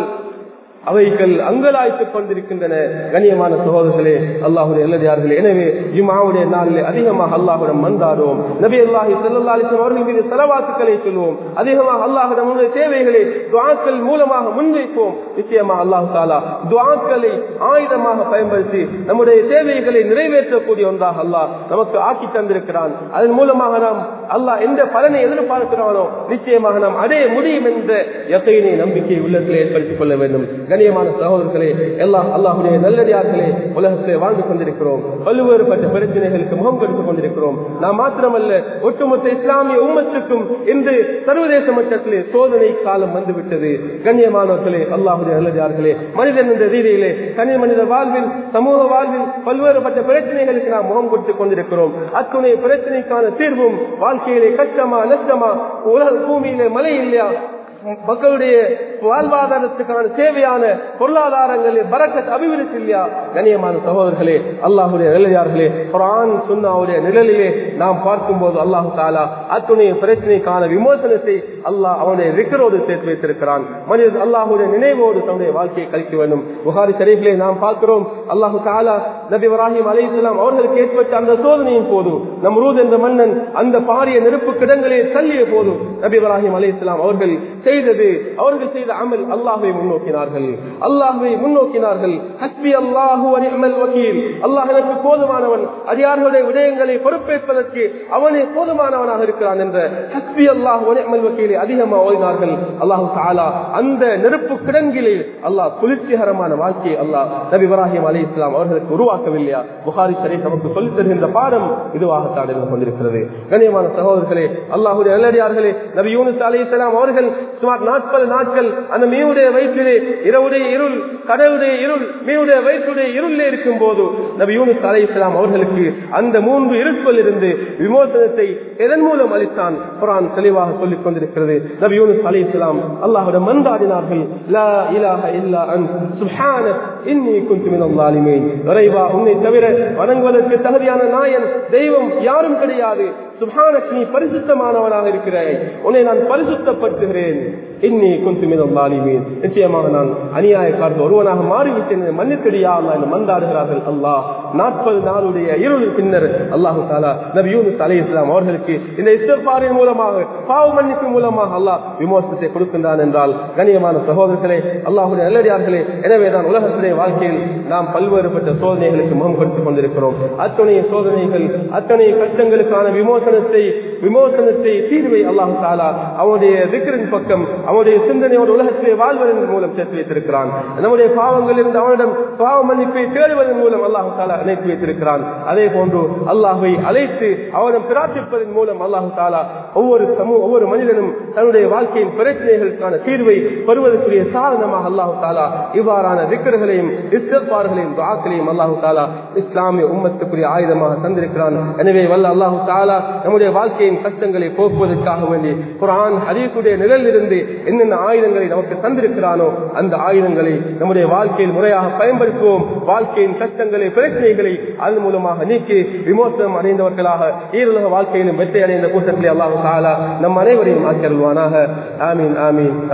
Speaker 1: அவைகள் அங்கலாய்த்துக் கொண்டிருக்கின்றன. கண்ணியமான சகோதரர்களே, அல்லாஹ்வுடைய நல்லடியார்களே, எனவே ஜும்ஆவுடைய நாளிலே அதிகமாக அல்லாஹ்விடம் மன்றாடுவோம். நபி ஸல்லல்லாஹு அலைஹி வஸல்லம் அவர்கள் மீது ஸலவாத்துக்களை சொல்வோம். அதிகமாக அல்லாஹ்விடம் நம்முடைய தேவைகளை துஆக்கள் மூலமாக முன்வைப்போம். நிச்சயமாக அல்லாஹ் தஆலா துஆக்களை ஆயுதமாக பயன்படுத்தி நம்முடைய தேவைகளை நிறைவேற்றக்கூடிய ஒன்றாக அல்லாஹ் நமக்கு ஆக்கி தந்திருக்கிறான். அதன் மூலமாக நாம் அல்லாஹ் எந்த பலனை எதிர்பார்க்கிறானோ நிச்சயமாக நாம் அடைய முடியும் என்ற யகீனை நம்பிக்கை உள்ளத்தில் ஏற்படுத்திக் கொள்ள வேண்டும். கண்ணியமான சகோதரர்களே, எல்லாம் அல்லாஹ்வுடைய நல்லடியார்களே, உலகத்திலே வாழ்ந்து கொண்டிருக்கிறோம். பல்வேறுபட்ட பிரச்சனைகளுக்கு முகம் கொடுத்துக் கொண்டிருக்கிறோம். நாம் மாத்திரமல்ல, ஒட்டுமொத்த இஸ்லாமிய உம்மத்துக்கும் இன்று சர்வதேச மட்டத்திலே சோதனை காலம் வந்துவிட்டது. கண்ணியமானவர்களே, அல்லாஹ்வுடைய நல்லடியார்களே, மனிதன் என்ற ரீதியிலே தனி மனித வாழ்வில் சமூக வாழ்வில் பல்வேறுபட்ட பிரச்சனைகளுக்கு நாம் முகம் கொடுத்துக் கொண்டிருக்கிறோம். அத்துணை பிரச்சனைக்கான தீர்வும் வாழ்க்கையிலே கஷ்டமா நஷ்டமா, உலக பூமியிலே மழை இல்லையா, மக்களுடைய வாழ்வாதாரத்துக்கான தேவையான பொருளாதாரங்களில் பரக்கத் அபிவிருத்தி இல்லையா? கண்ணியமான சகோதரர்களே, அல்லாஹ்வுடைய நல்லடியார்களே, குர்ஆன் சுன்னாவுடைய நிழலிலே நாம் பார்க்கும்போது அல்லாஹ் தஆலா அத்துணை பிரச்சனைக்கான விமோசனத்தை அல்லாஹ் அவனுடைய ரிக்கரோடு சேர்த்து வைத்திருக்கிறான். மனிதன் அல்லாஹ்வுடைய நினைவோடு தன்னுடைய வாழ்க்கையை கழிக்க வேண்டும். புகாரி ஷரீஃபிலே நாம் பார்க்கிறோம், அல்லாஹ் தஆலா நபி இப்ராஹிம் அலைஹிஸ்ஸலாம் அவர்களுக்கு ஏற்பட்ட அந்த சோதனையின் போது, நம்ரூத் என்ற மன்னன் அந்த பாரிய நெருப்பு கிடங்களை தள்ளிய போது நபி இப்ராஹிம் அலைஹிஸ்ஸலாம் அவர்கள் செய்தது அவர்கள் செய்த அமல் அல்லாஹ்வை முன்னோக்கினார்கள் அல்லாஹ்வை முன்னோக்கினார்கள் ஹஸ்பி அல்லாஹு வ நிஅமல் வகீல் அல்லாஹ் எனக்கு போதுமானவன் அடியார்களுடைய விடயங்களை பொறுப்பேற்பதற்கு அவனே போதுமானவனாக இருக்கிறான் என்ற ஹஸ்பி அல்லாஹு வ நிஅமல் வகீலை அதிகமாக ஓதினார்கள் அல்லாஹ் தஆலா அந்த நெருப்பு கிடங்கிலே அல்லாஹ் குளிர்ச்சிகரமான வாழ்க்கையை அல்லாஹ் நபி இப்ராஹிம் அலைஹிஸ்ஸலாம் அவர்களுக்கு உருவாக்கவில்லையா புகாரி ஷரீஃப் நமக்கு சொல்லித் தருகின்ற பாடம் இதுவாகத்தான் இருந்து கொண்டிருக்கிறது கண்ணியமான சகோதரர்களே அல்லாஹ்வுடைய நல்லடியார்களே நபி யூனுஸ் அலைஹிஸ்ஸலாம் அவர்கள் சுமார் நாற்பது நாட்கள் அந்த மீனுடைய வயிற்றிலே இரவுடைய இருள் கடவுடைய இருள் மீனுடைய வயிற்றுடைய இருளிலே இருக்கும் போது நபி யூனுஸ் அலைஹிஸ்ஸலாம் அவர்களுக்கு அந்த மூன்று இருட்கள் இருந்து விமோசனத்தை எதன் மூலம் அளித்தான் குர்ஆன் தெளிவாக சொல்லிக் கொண்டிருக்கிறது நபி யூனுஸ் அலைஹிஸ்ஸலாம் அல்லாஹ்விடம் மன்றாடினார்கள் லா இலாஹ இல்லா அன்த சுப்ஹானக இன்னி குன்து மினல் ஸாலிமீன் இறைவா உன்னை தவிர வணங்குவதற்கு தகுதியான நாயன் தெய்வம் யாரும் கிடையாது சுப்ஹானக நீ பரிசுத்தமானவனாக இருக்கிறாய் உன்னை நான் பரிசுத்தப்படுத்துகிறேன் இன்னி குன்து மினல் ஸாலிமீன் நிச்சயமாக நான் அநியாயக்காரர் ஒருவனாக மாறிவிட்டேன் மன்னிக்கடியா அல்லாஹ் என்று மன்றாடுகிறார்கள் அல்லாஹ் நாற்பது நாளுடைய இருள் பின்னர் அல்லாஹ் தஆலா நபி யூனுஸ் அலைஹிஸ்ஸலாம் அவர்களுக்கு இந்த இஸ்திக்பாரின் மூலமாக பாவ மன்னிப்பு மூலமாக அல்லாஹ் விமோசனத்தை கொடுக்கின்றான் என்றால் கண்ணியமான சகோதரர்களே அல்லாஹ்வுடைய நல்லடியார்களே எனவேதான் உலகத்திலே வாழ்க்கையில் நாம் பல்வேறுபட்ட சோதனைகளுக்கு முகம் கொடுத்துக் கொண்டிருக்கிறோம் அத்தனை சோதனைகள் அத்தனை கஷ்டங்களுக்கான விமோசனத்தை விமோசனத்தை தீர்வை அல்லாஹ் தஆலா அவனுடைய திக்ரின் பக்கம் அவனுடைய சிந்தனையோடு உலகத்திலே வாழ்வதன் மூலம் சேர்த்து வைத்திருக்கிறான் நம்முடைய பாவங்கள் இருந்து அவனிடம் பாவ மன்னிப்பை தேடுவதன் மூலம் அல்லாஹ் தஆலா இணைத்து வைத்திருக்கிறான் அதே போன்று அல்லாஹ்வை அழைத்து அவனிடம் பிரார்த்திப்பதன் மூலம் அல்லாஹ் தஆலா ஒவ்வொரு சமூக ஒவ்வொரு மனிதனும் தன்னுடைய வாழ்க்கையின் பிரச்சனைகளுக்கான தீர்வை பெறுவதற்குரிய சாதனமாக அல்லாஹ் தஆலா இவ்வாறான திக்ர்களையும் இஸ்திக்பார்களையும் துஆக்களையும் அல்லாஹ் தஆலா இஸ்லாமிய உம்மத்துக்குரிய ஆயுதமாக தந்திருக்கிறான் எனவே வல்ல அல்லாஹ் தஆலா நம்முடைய வாழ்க்கையின் கஷ்டங்களை போக்குவதற்காக வேண்டி குர்ஆன் ஹதீஸுடைய நிழலில் இருந்து என்னென்ன ஆயுதங்களை நமக்கு தந்திருக்கிறானோ அந்த ஆயுதங்களை நம்முடைய வாழ்க்கையில் முறையாக பயன்படுத்துவோம் வாழ்க்கையின் கஷ்டங்களை பிரச்சனைகளை அதன் மூலமாக நீக்கி விமோசனம் அடைந்தவர்களாக ஈருலக வாழ்க்கையிலும் வெற்றி அடைந்த கூட்டத்திலே அல்லாஹ் தஆலா நம் அனைவரையும் ஆக்கியருள்வானாக ஆமீன் ஆமீன்